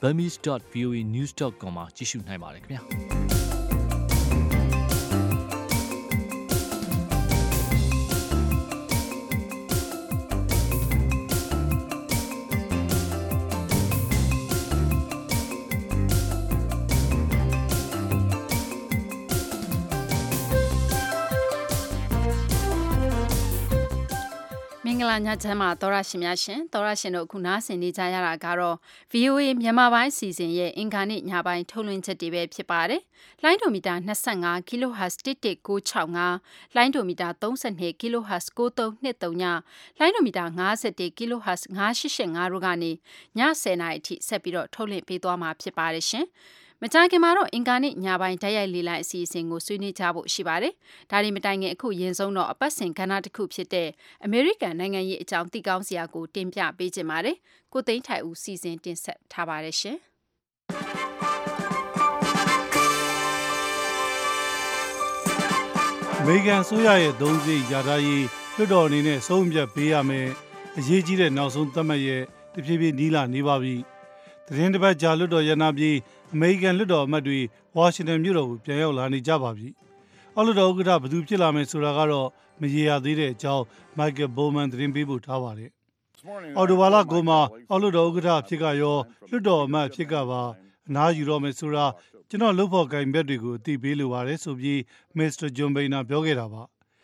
burmese.voanews.com မှာကြည့်ရှုနိုင်ပါတယ်ခင်ဗျာမင်္ဂလာညချမ်းပါသောရရှင်များရှင်သောရရှင်တို့အခုနားဆင်နေကြရတာကတော့ VOA မြန်မာပိုင်းစီစဉ်ရဲ့အင်ကာနေ့ညပိုင်းထုတ်လွှင့်ချက်တွေပဲဖြစ်ပါတယ်။လိုင်းဒိုမီတာ25 kHz 11965လိုင်းဒိုမီတာ32 kHz 9323လိုင်းဒိုမီတာ51 kHz 9885တို့ကနေည10:00နာရီအထိဆက်ပြီးတော့ထုတ်လွှင့်ပေးသွားမှာဖြစ်ပါတယ်ရှင်။မကြခင်မှာတော့အင်ကာနေ့ညပိုင်းတိုက်ရိုက်လေလိုင်းအစီအစဉ်ကိုဆွေးနွေးကြဖို့ရှိပါတယ်။ဒါဒီမတိုင်ခင်အခုရင်ဆုံးတော့အပတ်စဉ်ကဏ္ဍတစ်ခုဖြစ်တဲ့အမေရိကန်နိုင်ငံရေးအကြောင်းသိကောင်းစရာကိုတင်ပြပေးခြင်းပါတယ်။ကိုသိန်းထိုင်ဦးစီစဉ်တင်ဆက်ထားပါတယ်ရှင်။အမေရိကန်အစိုးရရဲ့သုံးစရိတ်ရထားရေးလွှတ်တော်အနေနဲ့ဆုံးဖြတ်ပေးရမယ်အရေးကြီးတဲ့နောက်ဆုံးသတ်မှတ်ရဲ့တဖြည်းဖြည်းနီးလာနေပါပြီ။သတင်းတစ်ပတ်ကြာလွှတ်တော်ရန်နာပြီးအမေရိကန်လွှတ်တော်အမတ်တွေဝါရှင်တန်မြို့တော်ကိုပြန်ရောက်လာနေကြပါပြီ။အောက်လွှတ်တော်ဥက္ကဋ္ဌဘယ်သူဖြစ်လာမယ်ဆိုတာကတော့မရေရာသေးတဲ့အကြောင်းမိုက်ကယ်ဘိုမန်သတင်းပေးပို့ထားပါတယ်။အော်တိုဘာလ9မှာအောက်လွှတ်တော်ဥက္ကဋ္ဌဖြစ်ကရောလွှတ်တော်အမတ်ဖြစ်ကပါအနားယူတော့မယ်ဆိုတာကျွန်တော်လုပ်ဖို့ကင်ဘက်တွေကိုအသိပေးလိုပါတယ်ဆိုပြီးမစ္စတာဂျွန်ဘိန်းနာပြောခဲ့တာပါ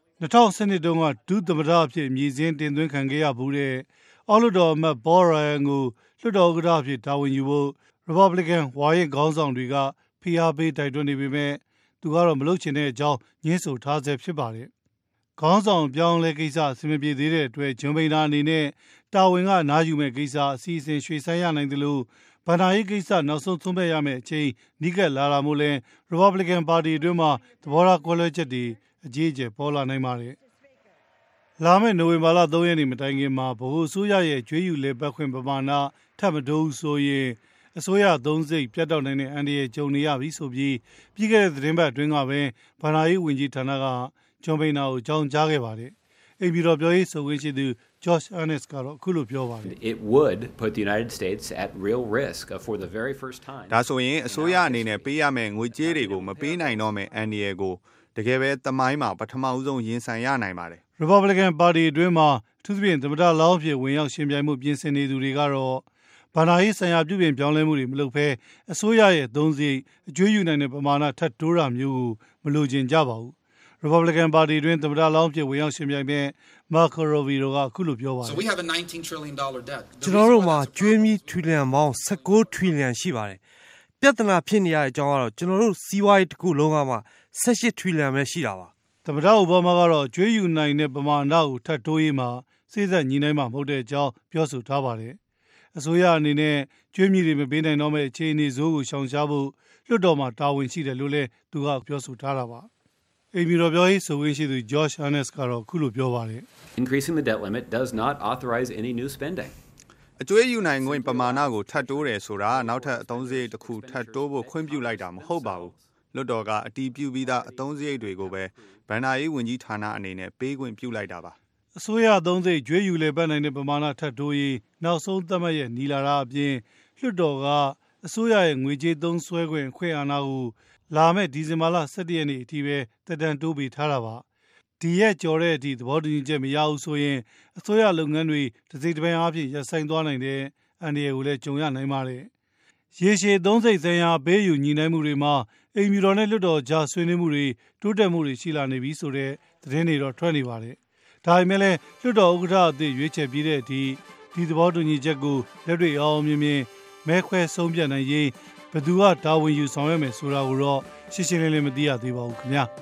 2012တုန်းကဒုသမ္မတအဖြစ်မြေစင်းတင်သွင်းခံခဲ့ရဘူးတဲ့အောက်လွှတ်တော်အမတ်ဘော်ရိုင်ကိုလွှတ်တော်ဥက္ကဋ္ဌအဖြစ်တာဝန်ယူဖို့Republican ဝါရင့်ခေါင်းဆောင်တွေကဖိအားပေးတိုက်တွန်းနေပေမဲ့သူကတော့မလုပ်ချင်တဲ့အကြောင်းညှင်းဆိုထားဆဲဖြစ်ပါတယ်။ခေါင်းဆောင်ပြောင်းလဲကိစ္စအဆင်မပြေသေးတဲ့အတွက်ဂျွန်ဘိန်းနာအနေနဲ့တာဝန်ကနားယူမဲ့ကိစ္စအစီအစဉ်ရွှေ့ဆိုင်းရနိုင်တယ်လို့ဗန္ဒာရေးကိစ္စနောက်ဆုံးသုံးသပ်ရမယ့်အချိန်နီးကပ်လာတာမို့လဲ Republican ပါတီအတွင်းမှာသဘောထားကွဲလွဲချက်တွေအကြီးအကျယ်ပေါ်လာနိုင်ပါတယ်။လာမယ့်နိုဝင်ဘာလ3ရက်နေ့မတိုင်ခင်မှာဗဟိုအစိုးရရဲ့ကျွေးယူလေပတ်ခွင့်ပမာဏထပ်မတိုးဆိုရင်အစိုးရသုံးစိတ်ပြတ်တောက်နိုင်တဲ့အန်ဒီရဲ့ကြုံနေရပြီဆိုပြီးပြီးခဲ့တဲ့သတင်းပတ်အတွင်းကပဲဗန္ဒာရေးဝန်ကြီးဌာနကဂျွန်ဘိန်းနာကိုကြောင်းကြားခဲ့ပါတယ်။အိမ်ပြည်တော်ပြောရေးဆိုခွင့်ရှိသူ Josh Earnest ကတော့အခုလိုပြောပါတယ်။ It would put the United States at real risk for the very first time. ဒါဆိုရင်အစိုးရအနေနဲ့ပေးရမယ့်ငွေကြေးတွေကိုမပေးနိုင်တော့မယ့်အန်ဒီရဲ့ကိုတကယ်ပဲသမိုင်းမှာပထမဦးဆုံးရင်ဆိုင်ရနိုင်ပါတယ်။ Republican ပါတီအတွင်းမှာသူသဖြင့်သမ္မတလောင်းဖြစ်ဝင်ရောက်ရှင်ပြိုင်မှုပြင်ဆင်နေသူတွေကတော့ဗန္ဒာရေးဆိုင်ရာပြုပြင်ပြောင်းလဲမှုတွေမလုပ်ဘဲအစိုးရရဲ့သုံးစရိတ်အကျွေးယူနိုင်တဲ့ပမာဏထပ်တိုးတာမျိုးကိုမလိုချင်ကြပါဘူး။ Republican ပါတီတွင်သမ္မတလောင်းဖြစ်ဝင်ရောက်ရှင်ပြိုင်မဲ့ Marco Rubio ကအခုလိုပြောပါတယ်။ So we have a $19 trillion debt. ကျွန်တော်တို့မှာကျွေးမြီးထရီလီယံပေါင်း16ထရီလီယံရှိပါတယ်။ပြဿနာဖြစ်နေရတဲ့အကြောင်းကတော့ကျွန်တော်တို့စီးပွားရေးတစ်ခုလုံးကမှ18ထရီလီယံပဲရှိတာပါ။သမ္မတအိုဘားမားကတော့ကျွေးယူနိုင်တဲ့ပမာဏကိုထပ်တိုးရေးမှာစိစက်ညီနိုင်မှာမဟုတ်တဲ့အကြောင်းပြောဆိုထားပါတယ်။အစိုးရအနေနဲ့ကျွေးမြီးတွေမပေးနိုင်တော့မယ့်အခြေအနေဆိုးကိုရှောင်ရှားဖို့လွှတ်တော်မှာတာဝန်ရှိတယ်လို့လည်းသူကပြောဆိုထားတာပါ။အိမ်ပြည်တော်ပြောရေးဆိုခွင့်ရှိသူ Josh Earnest ကတော့ခုလိုပြောပါတယ်။ Increasing the debt limit does not authorize any new spending. အကျွေးယူနိုင်ခွင့်ပမာဏကိုထပ်တိုးတယ်ဆိုတာနောက်ထပ်အသုံးစရိတ်တစ်ခုထပ်တိုးဖို့ခွင့်ပြုလိုက်တာမဟုတ်ပါဘူး။လွှတ်တော်ကအတည်ပြုပြီးသားအသုံးစရိတ်တွေကိုပဲဗန္ဒာရေးဝန်ကြီးဌာနအနေနဲ့ပေးခွင့်ပြုလိုက်တာပါ။အစိုးရသုံးစိတ်ကျွေးယူလေပတ်နိုင်တဲ့ပမာဏထပ်တိုးရေးနောက်ဆုံးသတ်မှတ်ရဲ့နီလာတာအပြင်လွှတ်တော်ကအစိုးရရဲ့ငွေကြေးသုံးစွဲခွင့်ခွင့်အာဏာကိုလာမယ့်ဒီဇင်ဘာလ17ရက်နေ့အထိပဲတက်တန်းတိုးပေးထားတာပါဒီရက်ကျော်တဲ့အထိသဘောတူညီချက်မရဘူးဆိုရင်အစိုးရလုပ်ငန်းတွေတစ်စိတ်တစ်ပိုင်းအားဖြင့်ရပ်ဆိုင်းသွားနိုင်တဲ့အန်ဒီရဲ့ကိုလည်းကြုံရနိုင်ပါတယ်ရေရှည်သုံးစိတ်ဆိုင်ရာဘေးယူညီနိုင်မှုတွေမှာအိမ်ပြည်တော်နဲ့လွှတ်တော်ကြားဆွေးနွေးမှုတွေတိုးတက်မှုတွေရှိလာနေပြီဆိုတဲ့သတင်းတွေတော့ထွက်နေပါတယ်ဒါပေမဲ့လည်းလွှတ်တော်ဥက္ကဋ္ဌအသစ်ရွေးချယ်ပြီးတဲ့အထိဒီသဘောတူညီချက်ကိုလက်တွေ့အောင်မြင်မြင်မဲခွဲဆုံးဖြတ်နိုင်ရေးဘယ်သူကတာဝန်ယူဆောင်ရွက်မယ်ဆိုတာကိုတော့ရှင်းရှင်းလင်းလင်းမသိရသေးပါဘူးခင်ဗျာ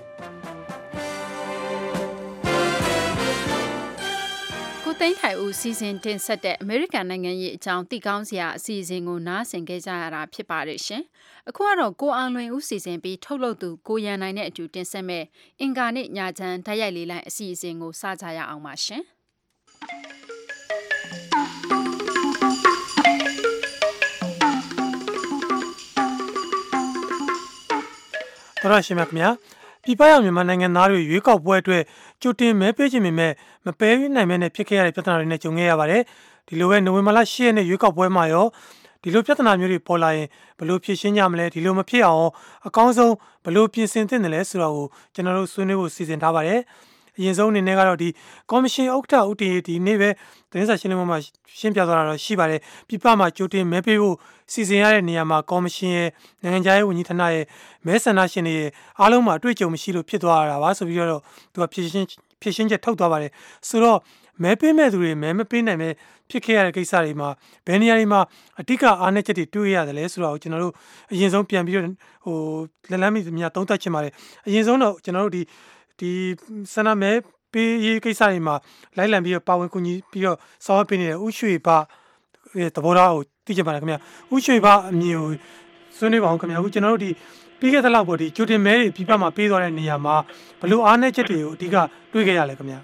ကိုသိန်းထိုင်ဦးစီစဉ်တင်ဆက်တဲ့အမေရိကန်နိုင်ငံရေးအကြောင်းသိကောင်းစရာအစီအစဉ်ကိုနားဆင်ခဲ့ကြရတာဖြစ်ပါတယ်ရှင်အခုကတော့ကိုအောင်လွင်ဦးစီစဉ်ပြီးထုတ်လုပ်သူကိုရန်နိုင်နဲ့အတူတင်ဆက်မဲ့အင်္ဂါနေ့ညချမ်းတိုက်ရိုက်လေးလိုင်းအစီအစဉ်ကိုစကြရအောင်ပါရှင်တော်ရရှိမြခင်ဗျာပြည်ပရောက်မြန်မာနိုင်ငံသားတွေရွေးကောက်ပွဲအတွက်ကြိုတင်မဲပေးခြင်းပေမဲ့မပဲနိုင်မဲနဲ့ဖြစ်ခဲ့ရတဲ့ပြဿနာတွေနဲ့ကြုံခဲ့ရပါတယ်ဒီလိုပဲနိုဝင်ဘာလ10ရက်နေ့ရွေးကောက်ပွဲမှာရောဒီလိုပြဿနာမျိုးတွေပေါ်လာရင်ဘယ်လိုဖြေရှင်းကြမလဲဒီလိုမဖြစ်အောင်အကောင်းဆုံးဘယ်လိုပြင်ဆင်သင့်တယ်လဲဆိုတာကိုကျွန်တော်တို့ဆွေးနွေးဖို့စီစဉ်ထားပါတယ်အရင်ဆုံးအနေနဲ့ကတော့ဒီကော်မရှင်ဥက္ကဋ္ဌဦးတင်ဒီနေ့ပဲသတင်းစာရှင်းလင်းပွဲမှာရှင်းပြသွားတာတော့ရှိပါတယ်ပြည်ပမှာကြိုတင်မဲပေးဖို့စီစဉ်ရတဲ့နေရာမှာကော်မရှင်ရဲ့နိုင်ငံခြားရေးဝန်ကြီးဌာနရဲ့မဲဆန္ဒရှင်တွေရဲ့အားလုံးမှာအတွေ့အကြုံမရှိလို့ဖြစ်သွားတာပါဆိုပြီးတော့သူကဖြည့်ရှင်းချက်ထုတ်သွားပါတယ်ဆိုတော့မဲပေးမဲ့သူတွေမဲမပေးနိုင်မဲ့ဖြစ်ခဲ့ရတဲ့ကိစ္စတွေမှာဘယ်နေရာတွေမှာအဓိကအားနည်းချက်တွေတွေ့ရတယ်လဲဆိုတော့ကျွန်တော်တို့အရင်ဆုံးပြန်ပြီးတော့လက်လန်းမိများသုံးသပ်ချင်ပါတယ်အရင်ဆုံးတော့ကျွန်တော်တို့ဒီဆန္ဒမဲပေးရေးကိစ္စတွေမှာလိုက်လံပြီးတော့ပါဝင်ကူညီပြီးတော့ဆောင်ရွက်ပေးနေတဲ့ဥရွှေဘသဘောထားကိုသိချင်ပါတယ်ခင်ဗျာဥရွှေဘအမည်ကိုဆွေးနွေးပါအောင်ခင်ဗျာအခုကျွန်တော်တို့ဒီပြီးခဲ့တဲ့လောက်ပေါ့ဒီကြိုတင်မဲတွေပြပမှာပေးသွားတဲ့နေရာမှာဘလို့အားနည်းချက်တွေကိုအဓိကတွေ့ခဲ့ရလဲခင်ဗျာ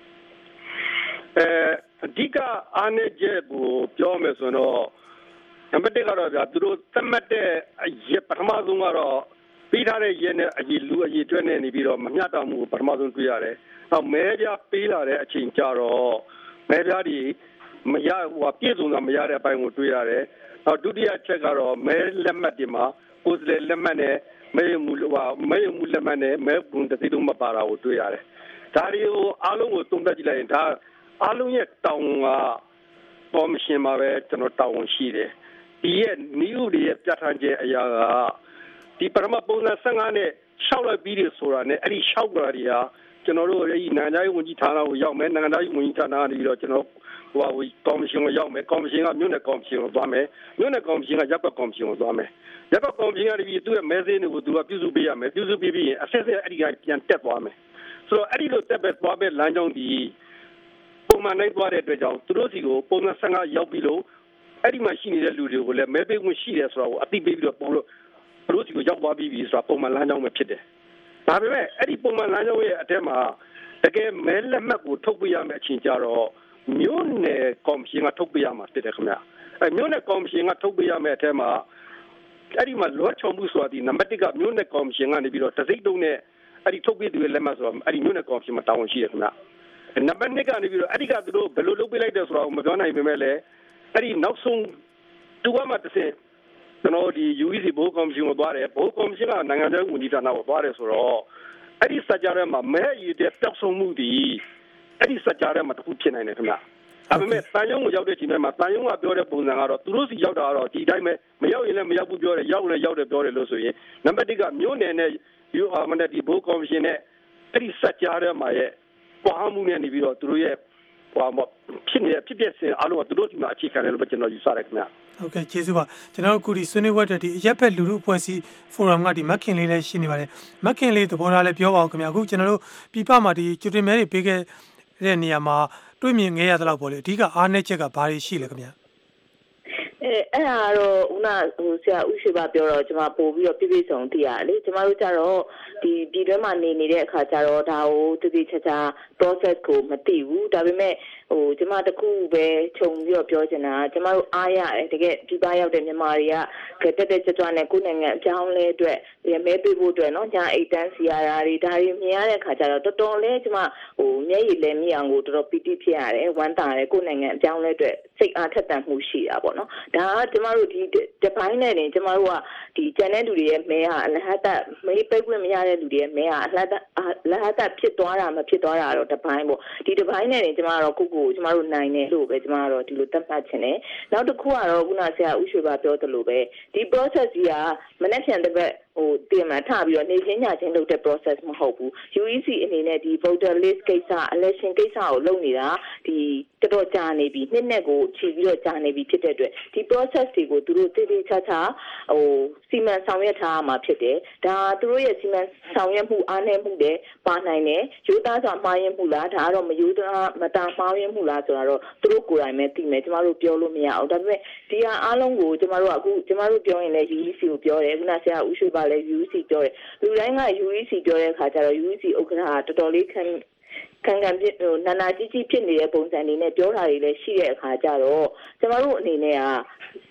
အဓိကအားနည်းချက်ကိုပြောမယ်ဆိုတော့နံပါတ်1ကတော့သူတို့သတ်မှတ်တဲ့ပထမဆုံးကတော့ပေးထားတဲ့ရဲနဲ့အရေးတွက်နေပြီးတော့မမျှတမှုကိုပထမဆုံးတွေ့ရတယ်။နောက်မဲပြပေးလာတဲ့အချိန်ကျတော့မဲပြတွေမရပြည့်စုံတာမရတဲ့အပိုင်းကိုတွေ့ရတယ်။နောက်ဒုတိယချက်ကတော့မဲလက်မှတ်တွေမှာကိုယ်စလဲလက်မှတ်နဲ့မဲမှုလက်မှတ်နဲ့မဲပုံတစ်စိတ်လုံးမပါတာကိုတွေ့ရတယ်။ဒါတွေကိုအားလုံးကိုသုံးသပ်ကြည့်လိုက်ရင်ဒါအားလုံးရဲ့တောင်းကကော်မရှင်မှာပဲကျွန်တော်တောင်းရှိတယ်။ဒီရဲ့နည်းဥတွေရဲ့ပြဋ္ဌာန်းချက်အရာကဒီပရမပုံစံ15နဲ့ရှောက်လိုက်ပြီးရဆိုတာနဲ့အဲ့ဒီရှောက်ကြတာတွေကကျွန်တော်တို့အဲ့ဒီနိုင်ငံရေးဝန်ကြီးဌာနကိုရောက်မယ်နိုင်ငံရေးဝန်ကြီးဌာနကနေပြီးတော့ကျွန်တော်ကော်မရှင်ကိုရောက်မယ်ကော်မရှင်ကမြို့နယ်ကော်မရှင်ကိုသွားမယ်မြို့နယ်ကော်မရှင်ကရပ်ကွက်ကော်မရှင်ကိုသွားမယ်ရပ်ကွက်ကော်မရှင်ကနေပြီးသူ့ရဲ့မဲဆေးတွေကိုသူကပြုစုပေးရမယ်ပြုစုပေးပြီးရင်အဆက်ဆက်အဲ့ဒီကပြန်တက်သွားမယ်ဆိုတော့အဲ့ဒီလိုတက်ပဲသွားပဲလမ်းကြောင်းဒီပုံမှန်နိုင်သွားတဲ့အတွက်ကြောင့်သူတို့စီကိုပုံမှန်15ရောက်ပြီးလို့အဲ့ဒီမှာရှိနေတဲ့လူတွေကိုလည်းမဲပေးခွင့်ရှိတယ်ဆိုတာကိုအသိပေးပြီးတော့ပို့လို့တို့စီကိုရောက်သွားပြီးပြီဆိုတာပုံမှန်လမ်းကြောင်းပဲဖြစ်တယ်။ဒါပေမဲ့အဲ့ဒီပုံမှန်လမ်းကြောင်းရဲ့အထက်မှာတကယ်မဲလက်မှတ်ကိုထုတ်ပြရမယ့်အချိန်ကျတော့မြို့နယ်ကော်မရှင်ကထုတ်ပြရမှာဖြစ်တယ်ခင်ဗျ။အဲ့မြို့နယ်ကော်မရှင်ကထုတ်ပြရမယ့်အထက်မှာအဲ့ဒီမှာလွှတ်ချုံမှုဆိုတာဒီနံပါတ်1ကမြို့နယ်ကော်မရှင်ကနေပြီးတော့တစိမ့်တုံးနဲ့အဲ့ဒီထုတ်ပြတဲ့လက်မှတ်ဆိုတာအဲ့ဒီမြို့နယ်ကော်မရှင်မှာတာဝန်ရှိတယ်ခင်ဗျ။နံပါတ်2ကနေပြီးတော့အဲ့ဒီကသူတို့ဘယ်လိုလုပ်ပေးလိုက်တယ်ဆိုတာကိုမပြောနိုင်ပေမဲ့လည်းအဲ့ဒီနောက်ဆုံးတူဝါမှာတစ်စက်ကျွန်တော်ဒီ UEC ဘိုးကော်မရှင်ကိုသွားတယ်ဘိုးကော်မရှင်ကနိုင်ငံခြားရေးဝန်ကြီးဌာနကိုသွားတယ်ဆိုတော့အဲ့ဒီစကြထဲမှာမဲရည်တဲ့ပျောက်ဆုံးမှုဒီအဲ့ဒီစကြထဲမှာတစ်ခုဖြစ်နိုင်တယ်ခင်ဗျဒါပေမဲ့တန်ယုံကိုရောက်တဲ့ချိန်မှာတန်ယုံကပြောတဲ့ပုံစံကတော့သူတို့စီရောက်တာကတော့ဒီတိုင်းပဲမရောက်ရင်လည်းမရောက်ဘူးပြောတယ်ရောက်လည်းရောက်တယ်ပြောတယ်လို့ဆိုရင်နံပါတ်1ကမြို့နယ်နဲ့ URM နဲ့ဒီဘိုးကော်မရှင်နဲ့အဲ့ဒီစကြထဲမှာရဲ့ပွားမှုနဲ့နေပြီးတော့သူတို့ရဲ့ဖြစ်တဲ့စင်အားလုံးကသူတို့ဒီမှာအခြေခံတယ်လို့ကျွန်တော်ယူဆတယ်ခင်ဗျဟုတ်ကဲ့ကျေးဇူးပါကျွန်တော်တို့ခုဒီဆွေးနွေးပွဲတွေဒီအရက်ဖက်လူလူအဖွဲ့အစည်းဖိုရမ်ကဒီမက်ခင်လေးလည်းရှိနေပါတယ်မက်ခင်လေးသဘောထားလည်းပြောပါအောင်ခင်ဗျအခုကျွန်တော်တို့ပြည်ပမှာဒီကျူတင်မဲတွေပေးခဲ့တဲ့နေရာမှာတွေ့မြင်ခဲ့ရတဲ့လောက်ပေါ့လေအဓိကအားနည်းချက်ကဘာတွေရှိလဲခင်ဗျအဲ့ဒါတော့ဦးနာဆရာဦးရှိပါပြောတော့ကျွန်မပို့ပြီးတော့ပြည့်စုံသိရတယ်လေကျွန်မတို့ကြတော့ဒီပြည်တွင်းမှာနေတဲ့အခါကျတော့ဒါကိုတည်တည်ချာချာ process ကိုမသိဘူးဒါပေမဲ့ကျွန်မတခုပဲခြုံပြီးတော့ပြောချင်တာကျွန်မတို့အားရတယ်တကယ်ဒီပါရောက်တဲ့မြန်မာတွေကတက်တက်ကြွကြွနဲ့ကိုယ်နိုင်ငံအကြောင်းလဲအတွက်မဲပေးဖို့အတွက်เนาะညာအိတ်တန်းစီရတာတွေဒါတွေမြင်ရတဲ့အခါကျတော့တော်တော်လဲကျွန်မမျက်ရည်လဲမြည်အောင်ကိုတော်တော်ပီတိဖြစ်ရတယ်ဝမ်းသာတယ်ကိုယ်နိုင်ငံအကြောင်းလဲအတွက်စိတ်အားထက်သန်မှုရှိတာပေါ့เนาะဒါကကျွန်မတို့ဒီတပိုင်းနဲ့တင်ကျွန်မတို့ကဒီကျန်တဲ့လူတွေရဲ့မဲဟာအလဟတ်မဲပေးခွင့်မရတဲ့လူတွေရဲ့မဲဟာအလဟတ်ဖြစ်သွားတာမဖြစ်သွားတာတော့တပိုင်းပေါ့ဒီတပိုင်းနဲ့တင်ကျွန်မတို့ကိုကျွန်မတို့နိုင်တယ်လို့ပဲကျွန်မတို့ဒီလိုသတ်မှတ်ချင်တယ်နောက်တစ်ခုကတော့ခုနဆရာဦးရွှေပါပြောသလိုပဲဒီ process ကြီးကမနေ့ပြန်တစ်ပတ်တင်မှထပြီးတော့နေချင်းညချင်းလုပ်တဲ့ process မဟုတ်ဘူး UEC အနေနဲ့ဒီ voter list ကိစ္စ election ကိစ္စကိုလုပ်နေတာဒီတော်တော်ကြာနေပြီနှစ်နဲ့ကိုခြေပြီးတော့ကြာနေပြီဖြစ်တဲ့အတွက်ဒီ process တွေကိုသူတို့တည်တည်ချာချာစီမံဆောင်ရွက်ထားမှာဖြစ်တယ်ဒါသူတို့ရဲ့စီမံဆောင်ရွက်မှုအားနည်းမှုတွေပါနိုင်တယ်ရိုးသားစွာမှားယွင်းမှုလားဒါကတော့မရိုးသားမတာမှားယွင်းမှုလားဆိုတာတော့သူတို့ကိုယ်တိုင်ပဲသိမယ်ကျမတို့ပြောလို့မရအောင်ဒါပေမဲ့ဒီဟာအားလုံးကိုကျမတို့ကအခုကျမတို့ပြောရင်လည်း UEC ကိုပြောတယ်ခုနဆရာဦးရွှေပါလည်း UEC ပြောတယ်လူတိုင်းက UEC ပြောတဲ့အခါကျတော့ UEC ဥက္ကဋ္ဌကတော်တော်လေးခံပြနာနာကြီးကြီးဖြစ်နေတဲ့ပုံစံတွေနဲ့ပြောတာတွေလည်းရှိတဲ့အခါကျတော့ကျမတို့အနေနဲ့ကဒီ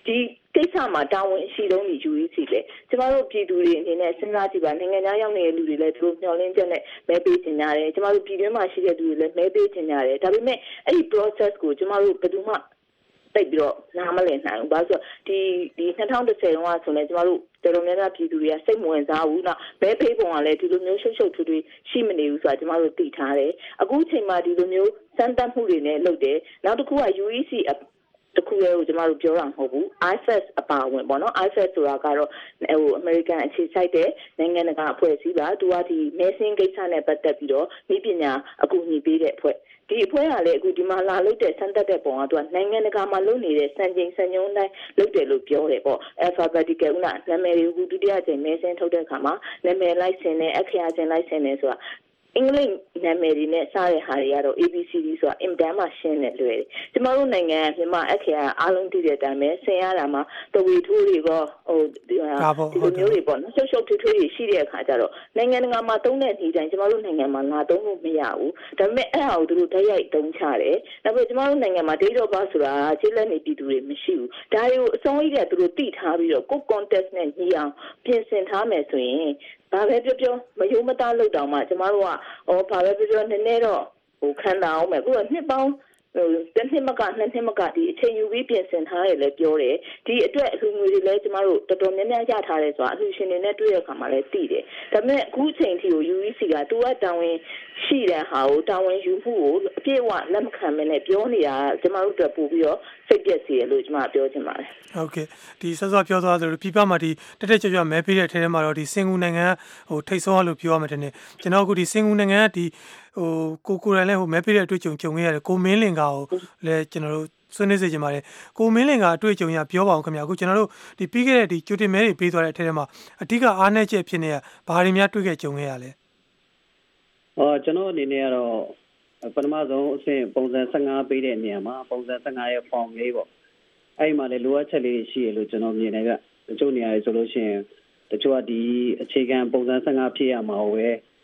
ကိစ္စမှာတာဝန်ရှိဆုံးနေ UEC လေကျမတို့ပြည်သူတွေအနေနဲ့စဉ်းစားကြည့်ပါနိုင်ငံသားရောက်နေတဲ့လူတွေလည်းသူတို့မျှော်လင့်ချက်နဲ့မဲပေးချင်ကြတယ်ကျမတို့ပြည်တွင်းမှာရှိတဲ့လူတွေလည်းမဲပေးချင်ကြတယ်ဒါပေမဲ့အဲ့ဒီ process ကိုကျမတို့ဘယ်သူမှတိတ်ပြီးတော့နားမလည်နိုင်ဘူးဘာလို့ဆိုဒီ2010တုန်းကဆိုလည်းကျမတို့တော်တော်များများပြည်သူတွေကစိတ်မဝင်စားဘူးနော်မဲပေးပုံကလည်းဒီလိုမျိုးရှုပ်ရှုပ်ထွေးထွေးရှိမနေဘူးဆိုတာကျမတို့သိထားတယ်အခုချိန်မှာဒီလိုမျိုးစမ်းသပ်မှုတွေနဲ့လုပ်တယ်နောက်တစ်ခုက UEC တခုလေးကိုကျမတို့ပြောတာမဟုတ်ဘူး IFES အပါဝင်ပေါ့နော် IFES ဆိုတာကတော့အမေရိကန်အခြေစိုက်တဲ့နိုင်ငံတကာအဖွဲ့အစည်းပါသူကဒီမဲဆင်းကိစ္စနဲ့ပတ်သက်ပြီးတော့ဤပညာအကူအညီပေးတဲ့အဖွဲ့ဒီအဖွဲ့ကလည်းအခုဒီမှာလာလုပ်တဲ့စမ်းသပ်တဲ့ပုံကသူကနိုင်ငံတကာမှာလုပ်နေတဲ့စံချိန်စံညွှန်းတိုင်းလုပ်တယ်လို့ပြောတယ်ပေါ့ alphabetical နာမည်တွေကိုဒုတိယချိန်မဲဆင်းထုတ်တဲ့အခါမှာနာမည်လိုက်ဆင်းနဲ့အခရာချင်းလိုက်ဆင်းနေဆိုတာအင်္ဂလိပ်နာမည်တွေနဲ့စတဲ့ဟာတွေကတော့ ABCD ဆိုတာအင်တန်မှရှင်းတယ်လွယ်တယ်ကျမတို့နိုင်ငံမြန်မာအခရာအားလုံးသိတဲ့အတိုင်းပဲဆင်ရတာမှာတဝီထိုးတွေရောဒီလိုမျိုးတွေပေါ့နော်ရှုပ်ရှုပ်ထွေးထွေးတွေရှိတဲ့အခါကျတော့နိုင်ငံတကာမှာသုံးတဲ့ဒီတိုင်းကျမတို့နိုင်ငံမှာငါသုံးလို့မရဘူးဒါပေမဲ့အဲ့ဟာကိုသူတို့ဓာတ်ရိုက်သုံးချတယ်နောက်ပြီးကျမတို့နိုင်ငံမှာ date of birth ဆိုတာခြေလက်နေပြည်သူတွေမရှိဘူးဒါတွေကိုအစောကြီးကသူတို့သိထားပြီးတော့ကို context နဲ့ညီအောင်ပြင်ဆင်ထားမယ်ဆိုရင်ဘာပဲပြောမယုံမသားလို့တောင်မှကျမတို့ကဘာပဲပြောနည်းနည်းတော့ခံတာအောင်မယ်အခုကနှစ်ပေါင်းတစ်နှစ်မကနှစ်နှစ်မကဒီအချိန်ယူပြီးပြင်ဆင်ထားတယ်လည်းပြောတယ်ဒီအတွက်အလှူငွေတွေလည်းကျမတို့တော်တော်များများရထားတယ်ဆိုတာအလှူရှင်တွေနဲ့တွေ့ရတဲ့အခါမှာလည်းသိတယ်ဒါပေမဲ့အခုချိန်ထိကို UEC ကသူကတာဝန်ရှိတဲ့ဟာကိုတာဝန်ယူမှုကိုအပြည့်အဝလက်မခံမနဲ့ပြောနေတာကျမတို့အတွက်ပို့ပြီးတော့စိတ်ပြည့်စေရလို့ကျမပြောချင်ပါတယ်ဟုတ်ကဲ့ဒီစောစောပြောသွားသလိုပြည်ပမှာဒီတက်တက်ကြွကြွမဲပေးတဲ့အထဲမှာတော့ဒီစင်ကူနိုင်ငံထိတ်ဆုံးအောင်လို့ပြောရမှာတဲ့ကျွန်တော်အခုဒီစင်ကူနိုင်ငံကဒီကိုယ်တိုင်လည်းမဲပေးတဲ့အတွေ့အကြုံကြုံခဲ့ရတယ်ကိုမင်းလင်ကကိုလည်းကျွန်တော်တို့ဆွေးနွေးစေချင်ပါတယ်ကိုမင်းလင်ကအတွေ့အကြုံရပြောပါအောင်ခင်ဗျာအခုကျွန်တော်တို့ဒီပြီးခဲ့တဲ့ဒီကျူတင်မဲတွေပေးသွားတဲ့အထဲမှာအဓိကအားနည်းချက်ဖြစ်နေတာဘာတွေများတွေ့ခဲ့ကြုံခဲ့ရလဲကျွန်တော်အနေနဲ့ကတော့ပထမဆုံးအဆင့်ပုံစံ15ပေးတဲ့နေရာမှာပုံစံ15ရဲ့ form လေးပေါ့အဲ့မှာလည်းလိုအပ်ချက်လေးရှိရလို့ကျွန်တော်မြင်တယ်ကတချို့နေရာတွေဆိုလို့ရှိရင်တချို့ကဒီအခြေခံပုံစံ15ဖြစ်ရမှာပဲ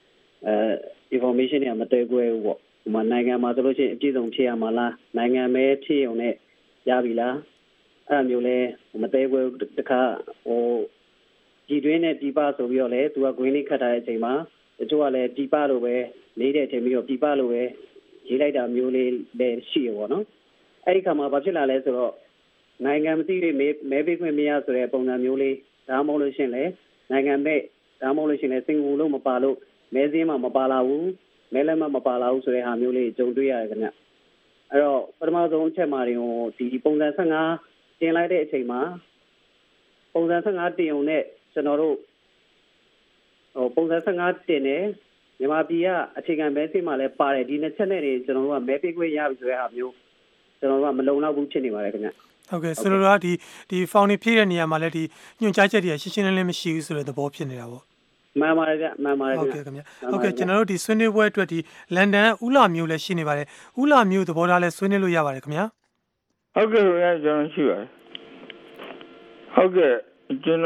information တွေမတွေ့ကြဘူးပေါ့ဒီမှာနိုင်ငံမှာဆိုလို့ရှိရင်အပြည့်စုံဖြစ်ရမှာလားနိုင်ငံမဲဖြစ်ုံနဲ့ရပြီလားအဲ့မျိုးလဲမတွေ့ကြဘူးတခါဒီတွင်းနဲ့ဒီပဆိုပြီးတော့လေသူက green လေးခတ်ထားတဲ့အချိန်မှာတချို့ကလည်းဒီပလိုပဲနေတဲ့အချိန်ပြီးတော့ဒီပလိုပဲရေးလိုက်တာမျိုးလေးလည်းရှိရပေါ့နော်အဲ့ဒီခါမှာဘာဖြစ်လာလဲဆိုတော့နိုင်ငံမသိတွေမဲပေးခွင့်မရဆိုတဲ့ပုံစံမျိုးလေးဒါမှမဟုတ်လို့ရှိရင်လေနိုင်ငံမဲ့ဒါမှမဟုတ်လို့ရှိရင်လေစင်ကူလို့မပါလို့မဲစင်းမှမပါလာဘူးမဲလက်မှမပါလာဘူးဆိုတဲ့ဟာမျိုးလေးကြုံတွေ့ရတယ်ခင်ဗျအဲ့တော့ပထမဆုံးအချက်မှာဒီပုံစံ15တင်လိုက်တဲ့အချိန်မှာပုံစံ15တင်ုံနဲ့ကျွန်တော်တို့ပုံစံ15တင်တယ်မြန်မာပြည်ကအခြေခံမဲစင်းမှာလည်းပါတယ်ဒီနှစ်ချက်နဲ့တွေကျွန်တော်တို့ကမဲပေးခွင့်ရပြီဆိုတဲ့ဟာမျိုးကျွန်တော်တို့ကမလုံလောက်ဘူးဖြစ်နေပါတယ်ခင်ဗျဟုတ်ကဲ့ဆိုတော့ဒီဖောင်နေဖြည့်တဲ့နေရာမှာလည်းဒီညွှန်ကြားချက်တွေရှင်းရှင်းလင်းလင်းမရှိဘူးဆိုတဲ့သဘောဖြစ်နေတာပေါ့မှန်ပါတယ်ဗျမှန်ပါတယ်ဟုတ်ကဲ့ခင်ဗျဟုတ်ကဲ့ကျွန်တော်တို့ဒီဆွေးနွေးပွဲအတွက်ဒီလန်ဒန်ဦးလာမျိုးလည်းရှိနေပါတယ်ဦးလာမျိုးသဘောထားလည်းဆွေးနွေးလို့ရပါတယ်ခင်ဗျဟုတ်ကဲ့ခင်ဗျကျွန်တော်ရှိပါတယ်ဟုတ်ကဲ့ကျွန်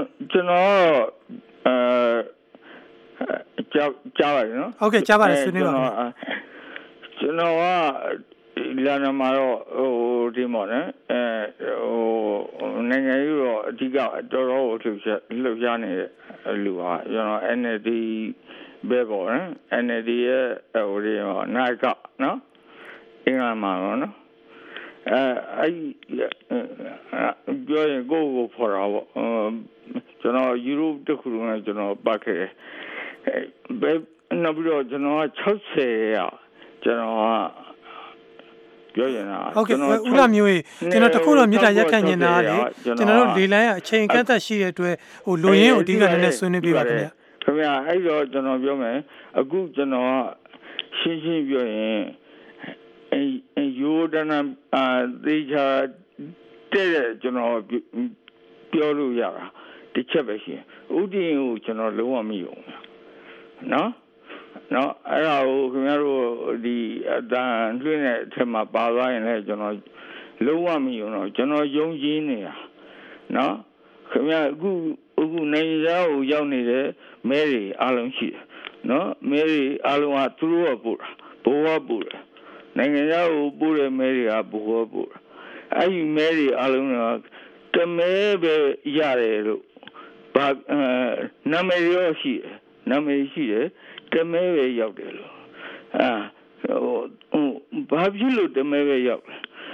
တော်ကြားပါတယ်နော်ဟုတ်ကဲ့ကြားပါတယ်ဆွေးနွေးပါမယ်ကျွန်တော်ကလာနမှာတော့ဒီမော်နော်နိုင်ငံရေးတော့အဓိကတော်တော်ကိုလှုပ်ရှားနေတဲ့လူဟာကျွန်တော် NLD ပဲပေါ့နော် NLD ရဲ့ဒီနိုင်ကနော်အင်္ဂလန်မှာနော်အဲ့ပြောရင်ကိုဖော်တာပေါ့ကျွန်တော်ယူရိုတခုလုံးနဲ့ကျွန်တော်ပတ်ခဲ့တယ်ဘယ်နောက်ပြီးတော့ကျွန်တော်က60ရကျွန်တော်ကပြောရင်ဟုတ်ကဲ့ဦးလာမျိုးကြီးကျွန်တော်တခုတော့မြေတားရက်ခန့်နေတာလေကျွန်တော်တို့လေလိုင်းကအချိန်ကန့်သက်ရှိတဲ့အတွက်လူရင်းကိုအဓိကလည်းဆွေးနွေးပြပါခင်ဗျခင်ဗျအဲ့တော့ကျွန်တော်ပြောမယ်အခုကျွန်တော်ကရှင်းပြောရင်ယူဒနာသေချာတဲ့ကျွန်တော်ပြောလို့ရတာတစ်ချက်ပဲရှိဥတည်ကိုကျွန်တော်လုံးဝမယုံဘူးနော်အဲ့ဒါကိုခင်ဗျားတို့ဒီအတန်လွှင့်တဲ့အထက်မှာပါသွားရင်လည်းကျွန်တော်လုံးဝမယုံတော့ကျွန်တော်ယုံကြည်နေတာနော်ခင်ဗျားအခုနိုင်ငံသားကိုရောက်နေတဲ့မဲတွေအားလုံးရှိတယ်နော်မဲတွေအားလုံးကသူတို့ကပို့တာဘိုးကပို့တယ်နိုင်ငံသားကိုပို့တဲ့မဲတွေကဘိုးကပို့တာအဲ့ဒီမဲတွေအားလုံးကတမဲပဲရတယ်လို့ဘာနာမည်ရောရှိတယ်နာမည်ရှိတယ်တမဲပဲရောက်တယ်လို့ဘာဖြစ်လို့တမဲပဲရောက်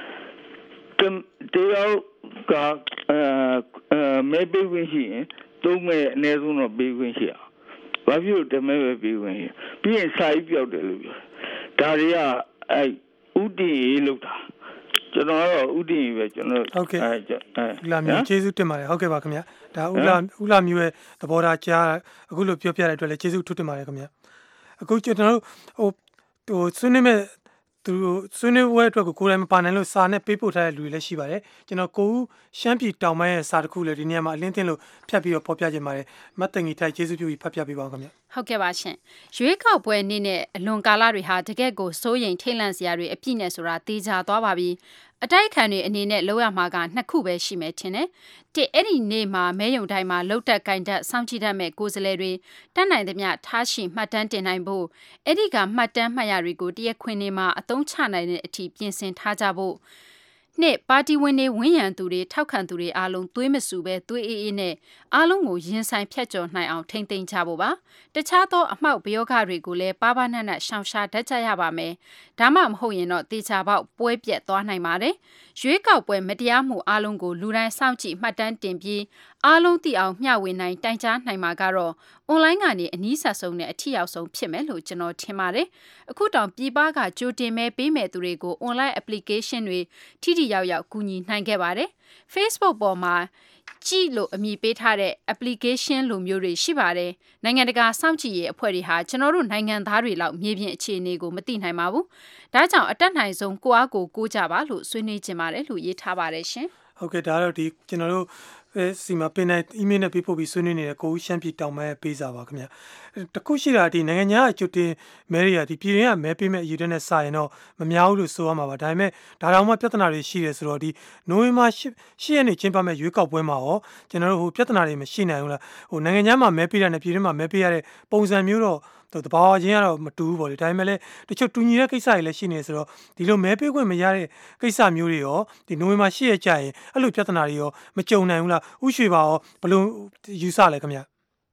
တရားကမဲပေးခွင့်ရှိရင်သုံးမဲအနည်းဆုံးတော့ပေးခွင့်ရှိအောင်ဘာဖြစ်လို့တမဲပဲပေးခွင့်ရှိပြီးရင်စာရေးပြောက်တယ်လို့ပြောဒါတွေကဥတီလောက်တာကျွန်တော်တော့ဥတီပဲကျွန်တော်ဟုတ်ကဲ့လာမျိုးကျေးဇူးတင်ပါတယ်ဟုတ်ကဲ့ပါခင်ဗျာဒါဥလာမျိုးရဲ့သဘောထားကြားအခုလိုပြောပြတဲ့အတွက်လည်းကျေးဇူးထူးတင်ပါတယ်ခင်ဗျာအခုကျွန်တော်တို့ဆွေးနွေးမဲ့သူဆွေးနွေးပွဲအတွက်ကိုယ်တိုင်မပါနိုင်လို့စာနဲ့ပေးပို့ထားတဲ့လူတွေလည်းရှိပါတယ်ကျွန်တော်ကိုဦးရှမ်းပြည်တောင်ပိုင်းရဲ့စာတစ်ခုလည်းဒီနေရာမှာအလင်းတင်လို့ဖြတ်ပြီးတော့ဖော်ပြခြင်းပါတယ်မတ်တငီထိုက်ကျေးဇူးပြုပြီးဖတ်ပြပေးပါဦးခင်ဗျဟုတ်ကဲ့ပါရှင်ရွေးကောက်ပွဲနေ့နဲ့အလွန်ကာလတွေဟာတကယ့်ကိုစိုးရိမ်ထိတ်လန့်စရာတွေအပြည့်နဲ့ဆိုတာသိကြသွားပါပြီအတိုက်ခံတွေအနေနဲ့လောက်ရမှာကနှစ်ခုပဲရှိမယ်ထင်တယ်တစ်အဲ့ဒီနေ့မှာမဲယုံတိုင်းမှာလုတ်တက်ကင်တက်စောင့်ကြည့်တတ်မဲ့ကိုယ်စားလှယ်တွေတတ်နိုင်သမျှထားရှိမှတ်တမ်းတင်နိုင်ဖို့အဲ့ဒီကမှတ်တမ်းမှတ်ရတွေကိုတရက်ခွင်နေမှာအသုံးချနိုင်တဲ့အထိပြင်ဆင်ထားကြဖို့နှစ်ပါတီဝင်တွေဝန်းရံသူတွေထောက်ခံသူတွေအားလုံးသွေးမဆူပဲသွေးအေးအေးနဲ့အားလုံးကိုရင်ဆိုင်ဖြတ်ကျော်နိုင်အောင်ထိမ့်သိမ်းကြဖို့ပါတခြားသောအမှောက်ဘယောဂတွေကိုလည်းပါပါနတ်နတ်ရှောင်ရှားတတ်ကြရပါမယ်ဒါမှမဟုတ်ရင်တော့တေချာပေါက်ပွဲပြက်သွားနိုင်ပါတယ်ရွေးကောက်ပွဲမတရားမှုအားလုံးကိုလူတိုင်းစောင့်ကြည့်မှတ်တမ်းတင်ပြီးအားလုံးသိအောင်မျှဝေနိုင်တိုင်ကြားနိုင်မှာကတော့အွန်လိုင်းကနေအနည်းဆက်ဆုံးနဲ့အထီရောက်ဆုံးဖြစ်မယ်လို့ကျွန်တော်ထင်ပါတယ်အခုတောင်ပြည်ပကကြိုတင်မဲ့ပေးမဲ့သူတွေကို online application တွေထိထိရောက်ရောက်ကူညီနိုင်ခဲ့ပါတယ် Facebook ပေါ်မှာကြည့်လို့အမည်ပေးထားတဲ့ application လိုမျိုးတွေရှိပါတယ်နိုင်ငံတကာစောင့်ကြည့်ရေးအဖွဲ့တွေဟာကျွန်တော်တို့နိုင်ငံသားတွေလောက်မြေပြင်အခြေအနေကိုမသိနိုင်ပါဘူးဒါကြောင့်အတက်နိုင်ဆုံးကိုအားကိုကြပါလို့ဆွေးနွေးကြပါတယ်လို့ရေးထားပါတယ်ရှင်ဟုတ်ကဲ့ဒါတော့ဒီကျွန်တော်တို့စီမှာပင်နိုင် email နဲ့ပေးပို့ပြီးဆွေးနွေးနေတဲ့ကိုဦးရှမ်းပြည်တောင်ပိုင်းပေးစာပါခင်ဗျာတခုရှိတာဒီနိုင်ငံခြားအကျုတင်မဲတွေကဒီပြည်ရင်းကမဲပေးမဲ့အယူတဲ့နဲ့စာရင်တော့မများဘူးလို့ဆိုရမှာပါဒါပေမဲ့ဒါတောင်မှပြဿနာတွေရှိတယ်ဆိုတော့ဒီနိုဝင်ဘာ10ရက်နေ့ကျင်းပမဲ့ရွေးကောက်ပွဲမှာရောကျွန်တော်တို့ပြဿနာတွေမရှိနိုင်ဘူးလားနိုင်ငံခြားမှာမဲပေးတာနဲ့ပြည်ရင်းမှာမဲပေးရတဲ့ပုံစံမျိုးတော့တဘာဝချင်းကတော့မတူဘူးပေါ့လေဒါပေမဲ့လည်းတချို့တူညီတဲ့ကိစ္စတွေလည်းရှိနေဆိုတော့ဒီလိုမဲပေးခွင့်မရတဲ့ကိစ္စမျိုးတွေရောဒီနိုဝင်ဘာ10ရက်ကြာရင်အဲ့လိုပြဿနာတွေရောမကြုံနိုင်ဘူးလားဥရွှေပါရောဘယ်လိုယူဆလဲခင်ဗျ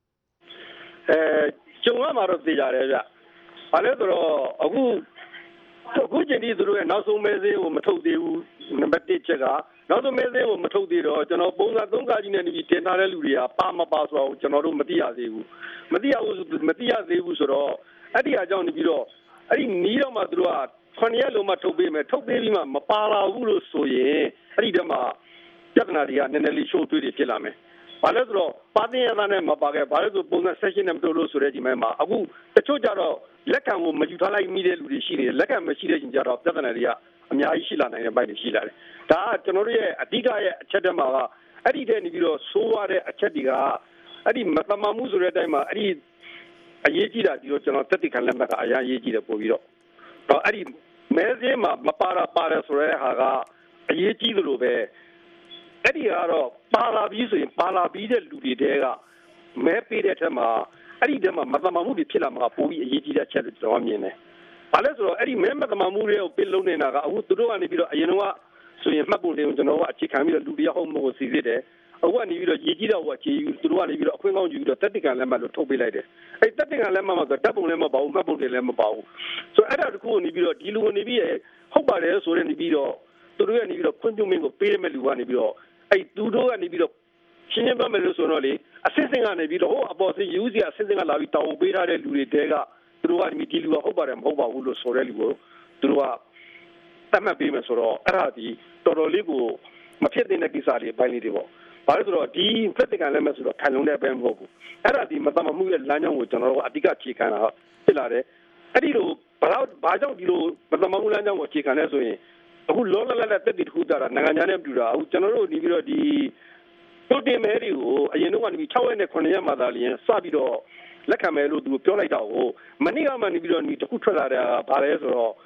ကြုံရမှာတော့သိကြတယ်ဗျဘာလဲဆိုတော့အခုချိန်ဒီသူတို့ရဲ့နောက်ဆုံးမဲစင်းကိုမထုတ်သေးဘူးနံပါတ်1ချက်ကနောက်ဆုံးမဲစင်းကိုမထုတ်သေးတော့ကျွန်တော်ပုံစံ3ကားကြီးနဲ့နေတင်ထားတဲ့လူတွေကပါမပါဆိုတော့ကျွန်တော်တို့မသိရသေးဘူးမသိရသေးဘူးဆိုတော့အဲ့ဒီအကြောင်းနေပြီးတော့အဲ့ဒီနီးတော့မှသူတို့က9ရက်လုံးမှထုတ်ပေးမယ်ထုတ်ပေးပြီးမှမပါလာဘူးလို့ဆိုရင်အဲ့ဒီတည်းမှာပြဿနာတွေကနည်းနည်းလေးရှိုးထွေးတွေဖြစ်လာမယ်ဘာလဲဆိုတော့ပါတင်ရတာနဲ့မပါခဲ့ဘာလဲဆိုပုံစံ session နဲ့မတို့လို့ဆိုတဲ့ဒီမှာအခုတချို့ကြတော့လက်ခံကိုမယူထားလိုက်မိတဲ့လူတွေရှိနေတယ်လက်ခံမရှိတဲ့ချင်းကြတော့ပြဿနာတွေကအများကြီးရှိလာနိုင်တဲ့ဘက်တွေရှိလာတယ်ဒါကကျွန်တော်တို့ရဲ့အဓိကရဲ့အချက်တည်းမှာကအဲ့ဒီတည်းနေပြီးတော့ဆိုးရတဲ့အချက်တွေကအဲ့ဒီမတမမှုဆိုတဲ့အတိုင်းမှာအဲ့ဒီအရေးကြီးတာဒီတော့ကျွန်တော်တက်တိခံလက်မှတ်ကအရေးကြီးတယ်ပို့ပြီးတော့အဲ့ဒီမဲစင်းမှာမပါတာပါတယ်ဆိုတဲ့ဟာကအရေးကြီးသလိုပဲအဲ့ဒီကတော့ပါလာပြီးဆိုရင်ပါလာပြီးတဲ့လူတွေတဲကမဲပေးတဲ့ထက်မှာအဲ့ဒီတည်းမှာမတမမှုတွေဖြစ်လာမှာပိုပြီးအရေးကြီးတဲ့အချက်လို့ကျွန်တော်မြင်တယ်ဘာလဲဆိုတော့အဲ့ဒီမဲမတမမှုတွေကိုပြလုံးနေတာကအခုသူတို့ကနေပြီးတော့အရင်တော့ဆိုရင်မှတ်ဖို့တွေကိုကျွန်တော်ကအခြေခံပြီးတော့လူတွေဟုတ်မဟုတ်စီစစ်တယ်အခုကနေပြီးတော့ရေးကြီးတော့အခြေယူသူတို့ကနေပြီးတော့အခွင့်ကောင်းယူပြီးတော့တက်တိကန်လက်မှတ်လို့ထုတ်ပေးလိုက်တယ်အဲ့တက်တိကန်လက်မှတ်မှာဆိုတပ်ပုံလည်းမပါဘူးမှတ်ပုံလည်းမပါဘူးဆိုတော့အဲ့ဒါတခုကနေပြီးတော့ဒီလူကနေပြီးဟုတ်ပါတယ်ဆိုတဲ့နေပြီးတော့သူတို့ကနေပြီးတော့ခွင့်ပြုမင်းကိုပေးရမယ့်လူကနေပြီးတော့အဲ့သူတို့ကနေပြီးတော့ရှင်းရှင်းပြောမယ်လို့ဆိုတော့လေအစစ်စင်ကနေပြီးတော့ဟိုအပေါ်စီယူစီအစစ်စင်ကလာပြီးတောင်းပေးထားတဲ့လူတွေတဲကသူတို့ကနေဒီလူကဟုတ်ပါတယ်မဟုတ်ပါဘူးလို့ဆိုတဲ့လူကိုသူတို့ကတတ်မှတ်ပေးမယ်ဆိုတော့အဲ့ဒါဒီတော်တော်လေးကိုမဖြစ်တဲ့ကိစ္စတွေပိုင်းလေးတွေပေါ့ဘာလို့ဆိုတော့ဒီဖက်တကန်လည်းမဆိုတော့ခံလုံးတဲ့ပဲမဟုတ်ဘူးအဲ့ဒါဒီမတမမှုရဲ့လမ်းကြောင်းကိုကျွန်တော်တို့အဓိကခြေခံတာဖြစ်လာတယ်အဲ့ဒီလိုဘာကြောင့်ဒီလိုမတမမှုလမ်းကြောင်းကိုခြေခံလဲဆိုရင်အခုလောလောလတ်တက်တည်တခုကြတာနိုင်ငံခြားနဲ့ပြူတာအခုကျွန်တော်တို့နေပြီးတော့ဒီတိုတင်မဲတွေကိုအရင်တော့ကနေ6ရက်နဲ့9ရက်မှသာလျင်စပြီးတော့လက်ခံမယ်လို့သူပြောလိုက်တော့မနေ့ကမှနေပြီးတော့ဒီတခုထွက်လာတာဘာလဲဆိုတော့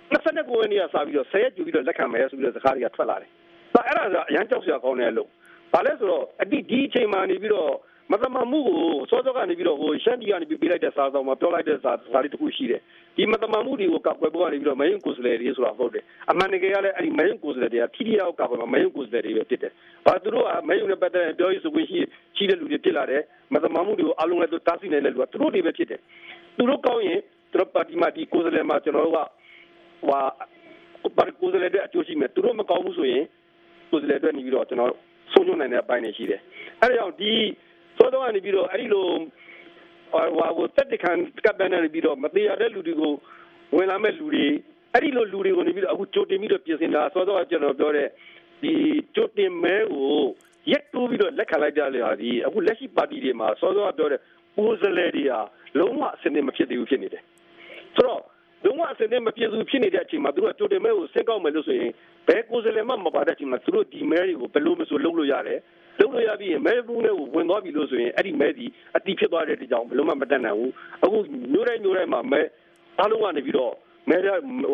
29ရက်နေ့ကစပြီးတော့10ရက်ကျူပြီးတော့လက်ခံမယ်ဆိုပြီးတော့စကားတွေကထွက်လာတယ်အဲ့ဒါကအရန်ကြောက်စရာကောင်းတယ်လို့ဘာလဲဆိုတော့ဒီအချိန်မှနေပြီးတော့မသမမှုကိုစောစောကနေပြီးတော့ရှမ်းပြည်ကနေပြီးလိုက်တဲ့စာဆောင်မှာပြောလိုက်တဲ့စာလေးတစ်ခုရှိတယ်ဒီမသမမှုတွေကိုကောက်ွယ်ပေါ်ကနေပြီးတော့မယုံကိုယ်စားလှယ်တွေဆိုတာဟုတ်တယ်အမှန်တကယ်ကလည်းအဲ့ဒီမယုံကိုယ်စားလှယ်တွေကထိထိရောက်ကောက်ွယ်မှာမယုံကိုယ်စားလှယ်တွေပဲဖြစ်တယ်ဘာသူတို့ကမယုံနဲ့ပတ်သက်ပြောရေးဆိုခွင့်ရှိတဲ့လူတွေဖြစ်လာတယ်မသမမှုတွေကိုအလုံးလည်းတားဆီးနိုင်တဲ့လူကသူတို့တွေပဲဖြစ်တယ်သူတို့ကောင်းရင်သူတို့ပါတီမှာဒီကိုယ်စားလှယ်မှာကျွန်တော်တို့ကပါတီကိုယ်စားလှယ်တွေအကျိုးရှိမယ်သူတို့မကောင်းဘူးဆိုရင်ကိုယ်စားလှယ်တွေနေပြီးတော့ကျွန်တော်ဆုံးရှုံးနိုင်တဲ့အပိုင်းတွေရှိတယ်အဲ့ဒါကြောင့်ဒီစောစောကနေပြီးတော့အဲ့ဒီလိုတက်တခံကပ်ပန်းနေပြီးတော့မတရားတဲ့လူတွေကိုဝင်လာမဲ့လူတွေအဲ့ဒီလိုလူတွေကိုနေပြီးတော့အခုကြိုတင်ပြီးတော့ပြင်ဆင်တာစောစောကကျွန်တော်ပြောတဲ့ဒီကြိုတင်မဲကိုရက်တိုးပြီးတော့လက်ခံလိုက်ကြလေဟာဒီအခုလက်ရှိပါတီတွေမှာစောစောကပြောတဲ့ကိုယ်စားလှယ်တွေဟာလုံးဝအစနစ်မဖြစ်သေးဘူးဖြစ်နေတယ်ဆိုတော့လုံးဝအစနစ်မဖြစ်ဘူးဖြစ်နေတဲ့အချိန်မှာသူတို့ကြိုတင်မဲကိုစင်ကောက်မယ်လို့ဆိုရင်ဘယ်ကိုယ်စားလှယ်မှမပါတဲ့အချိန်မှာသူတို့ဒီမဲတွေကိုဘယ်လိုမဆိုလုပ်လို့ရတယ်လုပ်လို့ရပြီးရင်မဲဘူးနဲ့ဝင်သွားပြီလို့ဆိုရင်အဲ့ဒီမဲဒီအတိဖြစ်သွားတဲ့ကြောင်ဘယ်လိုမှမတတ်နိုင်ဘူးအခုမျိုးတိုင်းမှာမဲအားလုံးကနေပြီးတော့မဲမ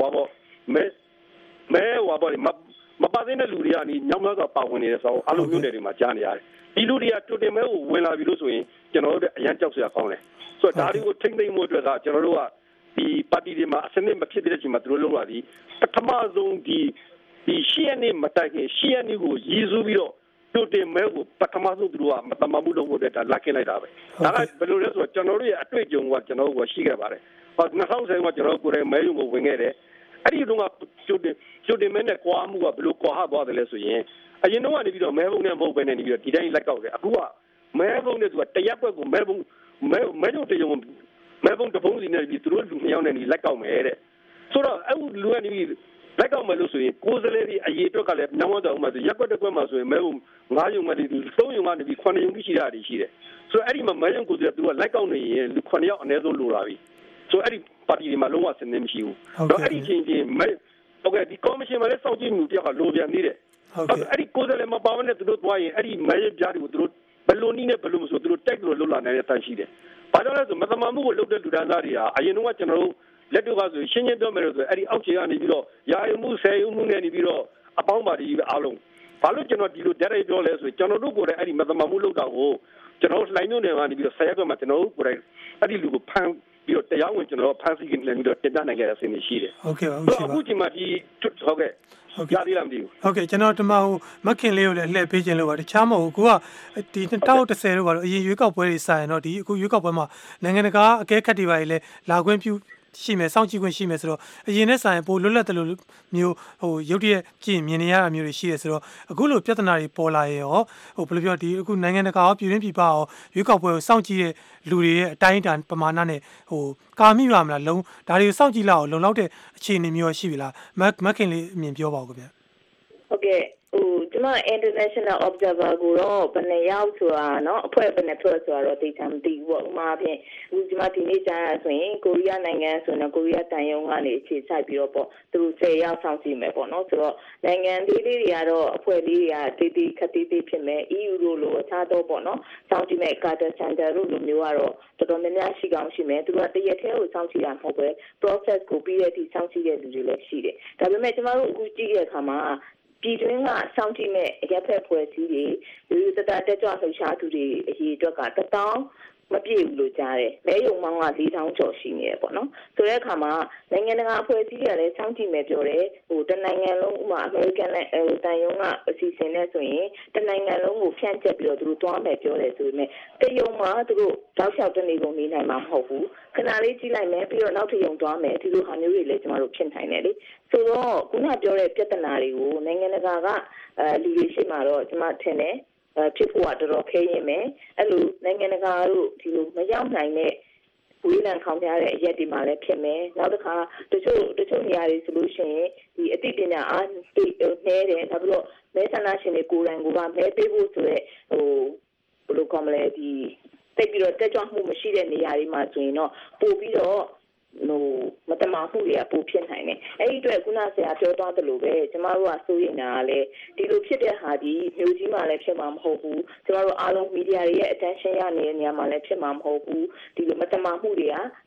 ပါသေးတဲ့လူတွေကနေညောင်းများစွာပါဝင်နေတဲ့ဆောင်းအားလုံးမျိုးတွေမှာကြားနေရတယ်ဒီလူတွေကတူတင်မဲကိုဝင်လာပြီလို့ဆိုရင်ကျွန်တော်တို့အရန်ကြောက်စရာကောင်းတယ်ဆိုတော့ဒါတွေကိုထိမ့်သိမ့်မှုအတွက်ကကျွန်တော်တို့ကဒီပါတီတွေမှာအစနစ်မဖြစ်တဲ့အချိန်မှာသူတို့လုပ်လာပြီးပထမဆုံးဒီရှေ့နေ့မတိုင်ခင်ရှေ့နေ့ကိုရည်စူးပြီးတော့တို့တင်မဲကိုပထမဆုံးသူတို့ကမတမမှုလုပ်ဖို့တက်လာခင်းလိုက်တာပဲဒါကဘယ်လိုလဲဆိုတော့ကျွန်တော်တို့ရဲ့အတွေ့အကြုံကကျွန်တော်တို့ကရှိခဲ့ပါတယ်ဟော2010ကကျွန်တော်ကိုယ်တိုင်မဲရုံကိုဝင်ခဲ့တယ်အဲ့ဒီတော့ကကျိုတင်မဲနဲ့ကွာမှုကဘယ်လိုကွာဟသွားတယ်လဲဆိုရင်အရင်တော့ကနေပြီးတော့မဲဘုံနဲ့မဟုတ်ဘဲနဲ့နေပြီးတော့ဒီတိုင်းလက်ကောက်တယ်အခုကမဲဘုံနဲ့သူကတရက်ွက်ကိုမဲရုံတရုံမဲဘုံတပုံးစီနဲ့ပြီးသူတို့လူနှစ်ယောက်နဲ့နေလက်ကောက်မယ်တဲ့ဆိုတော့အဲ့လူကနေပြီးလက်ကောက်မယ်လို့ဆိုရင်ကိုယ်စလဲဒီအရေးအတွက်ကလည်းနောင်တော့မှဆိုရက်ွက်တစ်ကွက်မှာဆိုရင်မဲဘုံ9ရုံမှဒီ3ရုံကနေပြီး9ရုံရှိတာတွေရှိတယ်ဆိုတော့အဲ့ဒီမှာမဲရုံကိုယ်စလဲသူကလက်ကောက်နေရင်လူ9ယောက်အနည်းဆုံးလိုလာပြီဆိုအဲ့ဒီပါတီတွေမှာလုံးဝစနေမရှိဘူးတော့အဲ့ဒီချင်းမဲဟုတ်ကဲ့ဒီကော်မရှင်မှာလည်းစောင့်ကြည့်မှုပြောက်ကလိုပြန်နေတယ်အဲ့ဒီကိုယ်စလဲမပါမနဲ့သူတို့သွားရင်အဲ့ဒီမဲရကြားတွေကိုသူတို့ဘယ်လိုနည်းနဲ့ဘယ်လိုမဆိုသူတို့တက်လို့လွတ်လာနိုင်တဲ့အတိုင်းရှိတယ်ဘာကြောင့်လဲဆိုမသမာမှုကိုလုပ်တဲ့လူဒန်းသားတွေဟာအရင်တော့ကျွန်တော်တို့လက်တို့ကဆိုရှင်းရှင်းပြောမယ်လို့ဆိုအဲ့ဒီအောက်ခြေကနေပြီးတော့ရာယမှုဆယ်ယမှုနဲ့နေပြီးတော့အပေါင်းပါတီအားလုံးဘာလို့ကျွန်တော်ဒီလိုတက်ရိုက်ပြောလဲဆိုကျွန်တော်တို့ကိုယ်တိုင်အဲ့ဒီမသမာမှုလုပ်တာကိုကျွန်တော်လှိုင်းမျိုးတွေကနေပြီးတော့ဆယ်ရက်မှာကျွန်တော်တို့ကိုယ်တိုင်အဲ့ဒီလူကိုဖမ်းပြီးတော့တရားဝင်ကျွန်တော်ဖမ်းဆီးနေပြီးတော့တင်ပြနိုင်ခဲ့တဲ့အစီအစဉ်ရှိတယ်ဟုတ်ကဲ့ပါဟုတ်ပါအခုချိန်မှာဒီဟုတ်ကဲ့ကြားသေးလားမသိဘူးဟုတ်ကဲ့ကျွန်တော်တမဟိုမခင်လေးကိုလည်းလှည့်ပေးခြင်းလို့ပါတခြားမဟုတ်ဘူးကိုကဒီ2010လို့ပါတော့အရင်ရွေးကောက်ပွဲတွေစရင်တော့ဒီအခုရွေးကောက်ပွဲမှာနိုင်ငံတကာအကဲခတ်တွေပါလေလာခွင့်ပြုရှိမယ်စောင့်ကြည့်ခွင့်ရှိမယ်ဆိုတော့အရင်နဲ့ဆိုင်ပိုလွတ်လပ်တယ်လို့မျိုးဟိုရုပ်တရက်ကြည့်မြင်နေရတာမျိုးတွေရှိတယ်ဆိုတော့အခုလိုပြဿနာတွေပေါ်လာရင်ရောဟိုဘယ်လိုပြောဒီအခုနိုင်ငံတကာရောပြည်တွင်းပြည်ပရောရွေးကောက်ပွဲကိုစောင့်ကြည့်တဲ့လူတွေရဲ့အတိုင်းအတာပမာဏနဲ့ဟိုကာမိပါမလားလုံးဒါတွေကိုစောင့်ကြည့်လောက်အောင်လုံလောက်တဲ့အခြေအနေမျိုးရှိပြီလားမခင်လေးအမြင်ပြောပါဦးခင်ဗျဟုတ်ကဲ့ကျွန်မ international observer ကိုတော့ဘယ်နှရောက်ဆိုတာเนาะအဖွဲ့ဘယ်နှဖွဲ့ဆိုတာတော့သိချင်မသိဘူးပေါ့ဥပမာဖြင့်ကျွန်မဒီနေ့ကြားရဆိုရင်ကိုရီးယားနိုင်ငံဆိုတော့ကိုရီးယားတန်ယုံကနေအခြေစိုက်ပြီးတော့ပေါ့သူတို့10ရောက်ဆောင်ကြည့်မယ်ပေါ့เนาะဆိုတော့နိုင်ငံလေးတွေကတော့အဖွဲ့လေးတွေကတေးခက်တေးဖြစ်မယ် EU တို့လိုအခြားတော့ပေါ့เนาะစောင့်ကြည့်မယ် Carter Center တို့လိုမျိုးကတော့တော်တော်များများရှိကောင်းရှိမယ်သူတို့ကတရက်ထဲကိုစောင့်ကြည့်တာမဟုတ်ပဲ process ကိုပြီးတဲ့အထိစောင့်ကြည့်တဲ့လူတွေလည်းရှိတယ်ဒါပေမဲ့ကျွန်တော်တို့အခုကြည့်တဲ့အခါမှာပြည်တွင်းကစောင့်ကြည့်မဲ့ရက်ဖက်ဖွဲ့စည်းတွေလူတတတက်ကြွလှုပ်ရှားသူတွေအရေးအတွက်က1000မပြည့်ဘူးလို့ကြားတယ်။မဲယုံမောင်းက4000ကျော်ရှိနေတယ်ပေါ့နော်။ဆိုတဲ့အခါမှာနိုင်ငံတကာအဖွဲ့အစည်းတွေလည်းစောင့်ကြည့်မယ်ပြောတယ်။တနိုင်ငံလုံးဥပမာအမေရိကန်နဲ့တန်ယုံကအစီအစဉ်နဲ့ဆိုရင်တနိုင်ငံလုံးကိုဖြန့်ကျက်ပြီးတော့သူတို့သွားမယ်ပြောတယ်ဆိုပေမဲ့တရုံမှာသူတို့တောက်လျှောက်တနေကုန်နေနိုင်မှာမဟုတ်ဘူး။ခဏလေးကြည့်လိုက်မယ်ပြီးတော့နောက်ထပ်ယုံသွားမယ်ဒီလိုဟာမျိုးတွေလည်းကျမတို့ဖြစ်နိုင်တယ်လေ။ဆိုတော့ခုနပြောတဲ့ပြဿနာတွေကိုနိုင်ငံတကာကလူတွေရှိမှတော့ကျမထင်တယ်ဖြစ်ဖို့ကတော်တော်ခဲရင်မယ်အဲ့လိုနိုင်ငံတကာတို့ဒီလိုမရောက်နိုင်တဲ့ဝေးလံခေါင်ပြတဲ့အရက်ဒီမှာလည်းဖြစ်မယ်နောက်တစ်ခါတချို့နေရာတွေဆိုလို့ရှိရင်ဒီအသိပညာအားနှဲတယ်နောက်ပြီးတော့မဲဆန္ဒရှင်တွေကိုယ်တိုင်ကမဲပေးဖို့ဆိုရဲဘယ်လိုကောမလဲဒီတိတ်ပြီးတော့တက်ကြွမှုမရှိတဲ့နေရာတွေမှာဆိုရင်တော့ပို့ပြီးတော့မတမာမှုတွေကပိုဖြစ်နိုင်တယ်အဲ့ဒီအတွက်ခုနဆရာပြောသွားသလိုပဲကျမတို့ကစိုးရိမ်တာကလည်းဒီလိုဖြစ်တဲ့ဟာဒီမျိုးကြီးမှလည်းဖြစ်မှာမဟုတ်ဘူးကျမတို့အားလုံးမီဒီယာတွေရဲ့ attention ရနေတဲ့နေရာမှာလည်းဖြစ်မှာမဟုတ်ဘူးဒီလိုမတမာမှုတွေက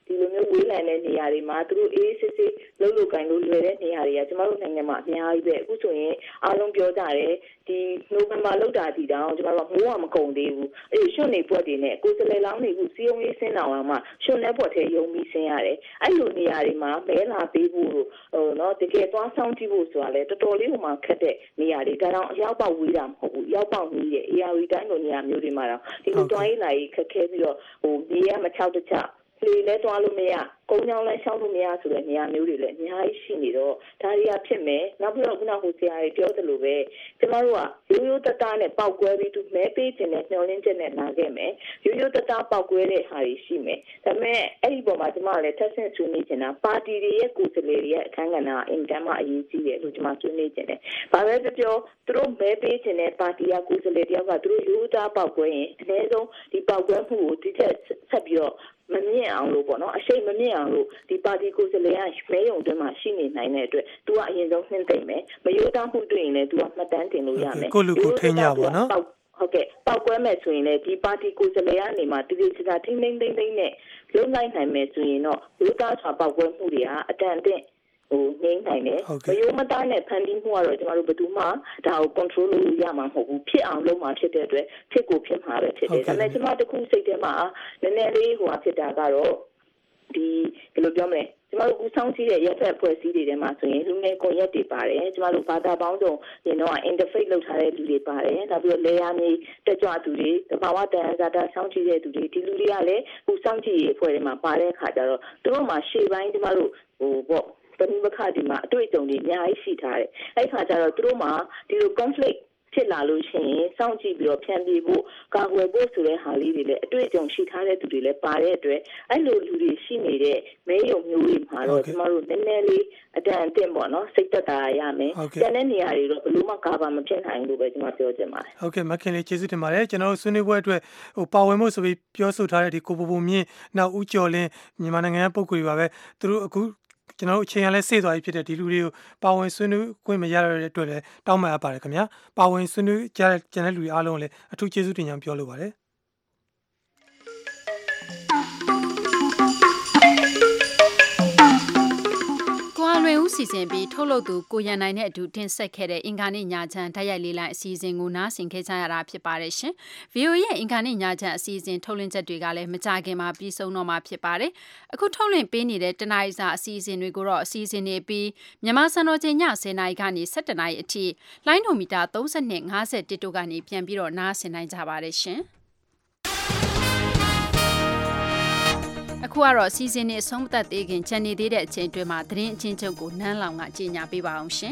ဒီလိုမျိုးဝေးလံတဲ့နေရာတွေမှာသူတို့အေးစစ်စစ်လှုပ်လို့ကိုင်လို့လွယ်တဲ့နေရာတွေကကျမတို့နိုင်ငံမှာအများကြီးပဲအခုဆိုရင်အားလုံးပြောကြတယ်ဒီနိုဝင်ဘာလောက်တာဒီတောင်ကျမတို့ကမိုးကမကုန်သေးဘူးအဲ့ဒီရွှွနေပွက်တွေနဲ့ကိုယ်စလဲလောင်းနေခုစီယုံလေးဆင်းအောင်မှရွှွနေပွက်ထဲယုံပြီးဆင်းရတယ်အဲ့လိုနေရာတွေမှာမဲလာပေးဖို့နော်တကယ်သွားဆောင်ကြည့်ဖို့ဆိုတာလေတော်တော်လေးဟိုမှာခက်တဲ့နေရာတွေဒါတောင်အရောက်ပေါက်ဝေးတာမဟုတ်ဘူးရောက်ပေါက်ကြီးရဲ့ ARV တိုင်းလိုနေရာမျိုးတွေမှာတော့ဒီလိုတွိုင်းလာကြီးခက်ခဲပြီးတော့မြေရမချောက်တချလေလဲတွားလို့မရကုန်းချောင်းလဲရှောင်းလို့မရဆိုတဲ့နေရာမျိုးတွေလည်းအများကြီးရှိနေတော့ဒါတွေကဖြစ်မယ်နောက်ပြီးတော့ခုနကဆရာကြီးပြောသလိုပဲကျမတို့ကရိုးရိုးတသားနဲ့ပေါက်ကွဲပြီးသူမဲပေးခြင်းနဲ့မျောလင်းချက်နဲ့လာခဲ့မယ်ရိုးရိုးတသားပေါက်ကွဲတဲ့ဟာတွေရှိမယ်ဒါပေမဲ့အဲ့ဒီပေါ်မှာကျမလည်းထပ်ဆင့်ဆွေးနွေးနေတာပါတီတွေရဲ့ကိုယ်စားလှယ်တွေရဲ့အခန်းကဏ္ဍအင်တန်မှအရေးကြီးတယ်လို့ကျမဆွေးနွေးခြင်းတယ်ဘာပဲပြောသူတို့မဲပေးခြင်းနဲ့ပါတီကကိုယ်စားလှယ်တယောက်ကသူတို့ရိုးသားပေါက်ကွဲရင်အနည်းဆုံးဒီပေါက်ကွဲမှုကိုဒီချက်ဆက်ပြီးတော့မမြင်အောင်လို့ပေါ့နော်အရှိန်မမြင်အောင်လို့ဒီပါတီကိုယ်စားလှယ်ကမဲယုံတွင်မှာရှိနေနိုင်တဲ့အတွက် तू ကအရင်ဆုံးနှင်းသိမ့်မယ်မရိုးသားမှုတွေ့ရင်လည်း तू ကမှတ်တမ်းတင်လို့ရမယ်ကိုလူကိုထိန်းကြပါနော်ဟုတ်ကဲ့ပောက်ကွဲမဲ့ဆိုရင်လည်းဒီပါတီကိုယ်စားလှယ်ကနေမှတည်တည်ချာချာထိမ့်သိမ့်နဲ့လုံးလိုက်နိုင်မယ်ဆိုရင်တော့ရိုးသားစွာပောက်ကွဲမှုတွေကအတန်အသင့်ငိမ့်နိုင်တယ်မယုံမသားနဲ့ဖန်တီးမှုကတော့ကျမတို့ဘယ်သူမှဒါကို control လုပ်လို့ရမှာမဟုတ်ဘူးဖြစ်အောင်လုပ်မှာဖြစ်တဲ့အတွက်ဖြစ်ကိုဖြစ်မှာပဲဖြစ်တယ်ဒါပေမဲ့ကျမတခုစိတ်ထဲမှာနည်းနည်းလေးဖြစ်တာကတော့ဒီဘယ်လိုပြောမလဲကျမတို့ဦးဆောင်ကြည့်တဲ့ရက်ဖက်ဖွဲ့စည်းတွေထဲမှာဆိုရင်လူငယ်ကွန်ရက်တွေပါတယ်ကျမတို့ဘာသာပေါင်းစုံရင်တော့ interface လုပ်ထားတဲ့လူတွေပါတယ်နောက်ပြီးတော့လေယာဉ်ကြီးတက်ကြွသူတွေတဘာဝတန်ဇာတာဆောင်ကြည့်တဲ့သူတွေဒီလူတွေကလည်းဦးဆောင်ကြည့်ရေးအဖွဲ့တွေမှာပါတဲ့အခါကျတော့သူတို့မှာရှေ့ပိုင်းကျမတို့ပေါ့ပဏိပခဒီမှာအတွေ့အကြုံတွေအများကြီးရှိထားတယ်အဲ့ခါကျတော့သူတို့မှာဒီလို conflict ဖြစ်လာလို့ရှိရင်စောင့်ကြည့်ပြီးတော့ဖြန့်ပြဖို့ကာကွယ်ဖို့ဆိုတဲ့ဟာလေးတွေလည်းအတွေ့အကြုံရှိထားတဲ့သူတွေလည်းပါတဲ့အတွက်အဲ့လိုလူတွေရှိနေတဲ့မဲယုံမျိုးတွေမှာတော့ကျမတို့နည်းနည်းလေးအတန်အသင့်ပေါ့နော်စိတ်သက်သာရမယ်ကျန်တဲ့နေရာတွေတော့ဘယ်လိုမှကာဗာမဖြစ်နိုင်လို့ပဲကျမပြောချင်ပါတယ်ဟုတ်ကဲ့မခင်လေးကျေးဇူးတင်ပါတယ်ကျွန်တော်တို့ဆွေးနွေးပွဲအတွက်ပါဝင်ဖို့ဆိုပြီးပြောဆိုထားတဲ့ဒီကိုပူပူမြင့်နောက်ဦးကျော်လင်းမြန်မာနိုင်ငံရဲ့ပုံကိုယ်တွေပါပဲသူတို့အခုကျွန်တော်တို့အချိန်ရလဲစေ့သွားပြီဖြစ်တဲ့ဒီလူတွေကိုပါဝင်ဆွေးနွေးခွင့်မရတဲ့အတွက်လည်းတောင်းပန်အပ်ပါတယ်ခင်ဗျာပါဝင်ဆွေးနွေးကြတဲ့ကျန်တဲ့လူတွေအားလုံးလည်းအထူးကျေးဇူးတင်ကြောင်းပြောလိုပါတယ်လွင်ဦးစီစဉ်ပြီးထုတ်လုပ်သူကိုရန်နိုင်နဲ့အတူတင်ဆက်ခဲ့တဲ့အင်္ဂါနေ့ညချမ်းတိုက်ရိုက်လေးလိုက်အစီအစဉ်ကိုနားဆင်ခဲ့ကြရတာဖြစ်ပါတယ်ရှင်။ VOA ရဲ့အင်္ဂါနေ့ညချမ်းအစီအစဉ်ထုတ်လွှင့်ချက်တွေကလည်းမကြခင်မှာပြီးဆုံးတော့မှာဖြစ်ပါတယ်။အခုထုတ်လွှင့်ပေးနေတဲ့တနားရီစာအစီအစဉ်တွေကိုတော့အစီအစဉ်တွေပြီးမြန်မာစံတော်ချိန်ည10:00နာရီကနေ17:00နာရီအထိလိုင်းဒိုမီတာ32 51တို့ကနေပြန်ပြီးတော့နားဆင်နိုင်ကြပါတယ်ရှင်။အခုကတော့စီစဉ်နေအဆုံးသက်သေးခင်ခြံနေသေးတဲ့အချိန်တွင်မှာသတင်းအချင်းချုပ်ကိုနန်းလောင်ကကြေညာပေးပါအောင်ရှင်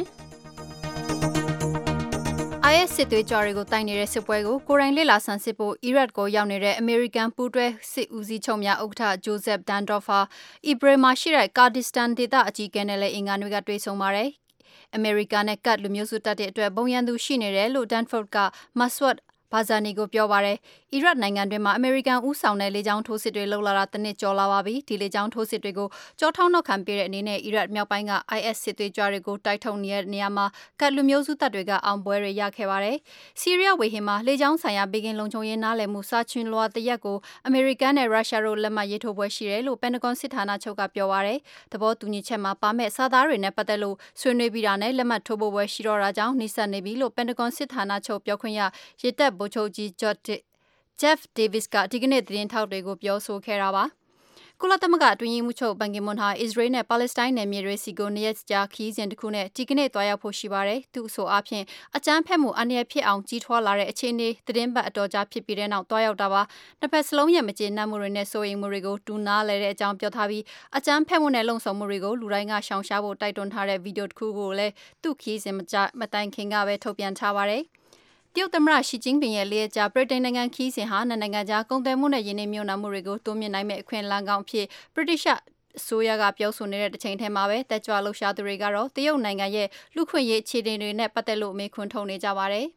။ IS စစ်သွေးကြွတွေကိုတိုင်နေတဲ့စစ်ပွဲကိုကိုယ်တိုင်လေ့လာဆန်းစစ်ဖို့အီရတ်ကိုရောက်နေတဲ့အမေရိကန်ပူးတွဲစစ်ဦးစီးချုပ်များဥက္ကဋ္ဌဂျိုဇက်ဒန်ဒေါ့ဖာအီဘရမှာရှိတဲ့ကာဒစ္စတန်ဒေသအကြီးအကဲနဲ့လည်းအင်္ဂါနေ့ကတွေ့ဆုံပါတယ်။အမေရိကန်နဲ့ကတ်လူမျိုးစုတပ်တဲ့အတွက်ဘုံရန်သူရှိနေတယ်လို့ဒန်ဖို့ဒ်ကမတ်စဝတ်ဘာဇာနီကိုပြောပါတယ်။အီရတ်နိုင်ငံတွင်းမှာအမေရိကန်ဦးဆောင်တဲ့လေကြောင်းထိုးစစ်တွေလှုပ်လာတာတစ်နှစ်ကျော်လာပါပြီ။ဒီလေကြောင်းထိုးစစ်တွေကိုကြောထောက်နောက်ခံပေးတဲ့အနေနဲ့အီရတ်မြောက်ပိုင်းက IS စစ်သွေးကြွတွေကိုတိုက်ထုတ်နေတဲ့နေရာမှာကတ်လူမျိုးစုတပ်တွေကအောင်ပွဲတွေရခဲ့ပါတယ်။ဆီးရီးယားဝေဟင်မှာလေကြောင်းဆိုင်ရာဘေကင်းလုံခြုံရေးနားလည်မှုစာချွန်လွှာတရက်ကိုအမေရိကန်နဲ့ရုရှားတို့လက်မှတ်ရေးထိုးပွဲရှိတယ်လို့ပန်တဂွန်စစ်ဌာနချုပ်ကပြောပါတယ်။သဘောတူညီချက်မှာပါမဲ့စာသားတွေနဲ့ပတ်သက်လို့ဆွေးနွေးပြီးတာနဲ့လက်မှတ်ထိုးဖို့ပွဲရှိတော့တာကြောင့်နှိစက်နေပြီလို့ပန်တဂွန်စစ်ဌာနချုပ်ပြောခွင့်ရရေတပ်ဗိုလ်ချုပ်ကြီးJeff Davis ကဒီကနေ့သတင်းထောက်တွေကိုပြောဆိုခဲ့တာပါ။ကုလသမဂ္ဂအတွင်းရေးမှူးချုပ်ဘန်ကီမွန်ဟာအစ္စရေးနဲ့ပါလက်စတိုင်းနယ်မြေတွေစီကိုနေရက်ကြာခီးစဉ်တစ်ခုနဲ့ဒီကနေ့တွားရောက်ဖို့ရှိပါတယ်။သူ့ဆိုအားဖြင့်အကြမ်းဖက်မှုအန္တရာယ်ဖြစ်အောင်ကြီးထွားလာတဲ့အခြေအနေသတင်းပတ်အတော်ကြာဖြစ်ပြီးတဲ့နောက်တွားရောက်တာပါ။နှစ်ဖက်စလုံးရဲ့မကျေနပ်မှုတွေနဲ့စိုးရိမ်မှုတွေကိုတူနာလဲတဲ့အကြောင်းပြောထားပြီးအကြမ်းဖက်မှုနဲ့လုံခြုံမှုတွေကိုလူတိုင်းကရှောင်ရှားဖို့တိုက်တွန်းထားတဲ့ဗီဒီယိုတစ်ခုကိုလည်းသူ့ခီးစဉ်မတိုင်ခင်ကပဲထုတ်ပြန်ထားပါတယ်။တရုတ်သမ္မတရှီကျင်းပင်ရဲ့လေးကြားဗြိတိန်နိုင်ငံခီးစဉ်ဟာနိုင်ငံခြားကုန်သွယ်မှုနဲ့ယင်းနှိမ့်မြုံနှံမှုတွေကိုတိုးမြင့်နိုင်မဲ့အခွင့်အလမ်းကောင်းဖြစ်ဗြိတိရှအစိုးရကပြောဆိုနေတဲ့တစ်ချိန်ထဲမှာပဲတက်ကြွလှုပ်ရှားသူတွေကတော့တရုတ်နိုင်ငံရဲ့လူခွင့်ရေးအခြေအနေတွေနဲ့ပတ်သက်လို့မေးခွန်းထုတ်နေကြပါတယ်။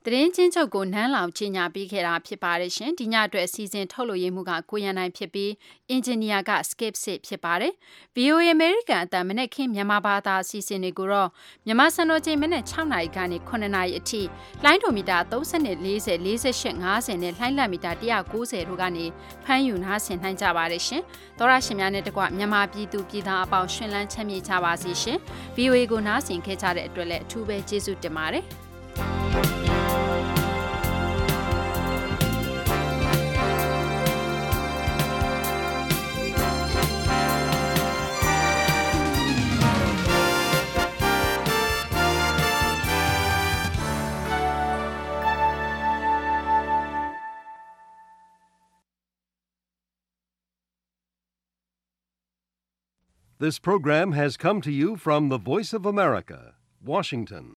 သတင်းချင်းချုပ်ကိုနန်းလောင်ကြီးညာပေးခဲ့တာဖြစ်ပါတယ်ရှင်ဒီညအတွက်အစီအစဉ်ထုတ်လို့ရမှုကကိုရန်နိုင်ဖြစ်ပြီးအင်ဂျင်နီယာက Skip စစ်ဖြစ်ပါတယ် VOA American အတန်မနေ့ခင်မြန်မာဘာသာအစီအစဉ်တွေကိုတော့မြန်မာစံတော်ချိန်မနေ့6နာရီကနေ9နာရီအထိလိုင်းဒိုမီတာ30နဲ့40 48 50နဲ့လိုင်းလတ်မီတာ190တို့ကနေဖမ်းယူနားဆင်နိုင်ကြပါတယ်ရှင်သောရရှင်များနဲ့တကွမြန်မာပြည်သူပြည်သားအပေါင်းရှင်လန်းချမ်းမြေ့ကြပါစေရှင် VOA ကိုနားဆင်ခဲ့ကြတဲ့အတွက်လည်းအထူးပဲကျေးဇူးတင်ပါတယ် This program has come to you from the Voice of America, Washington.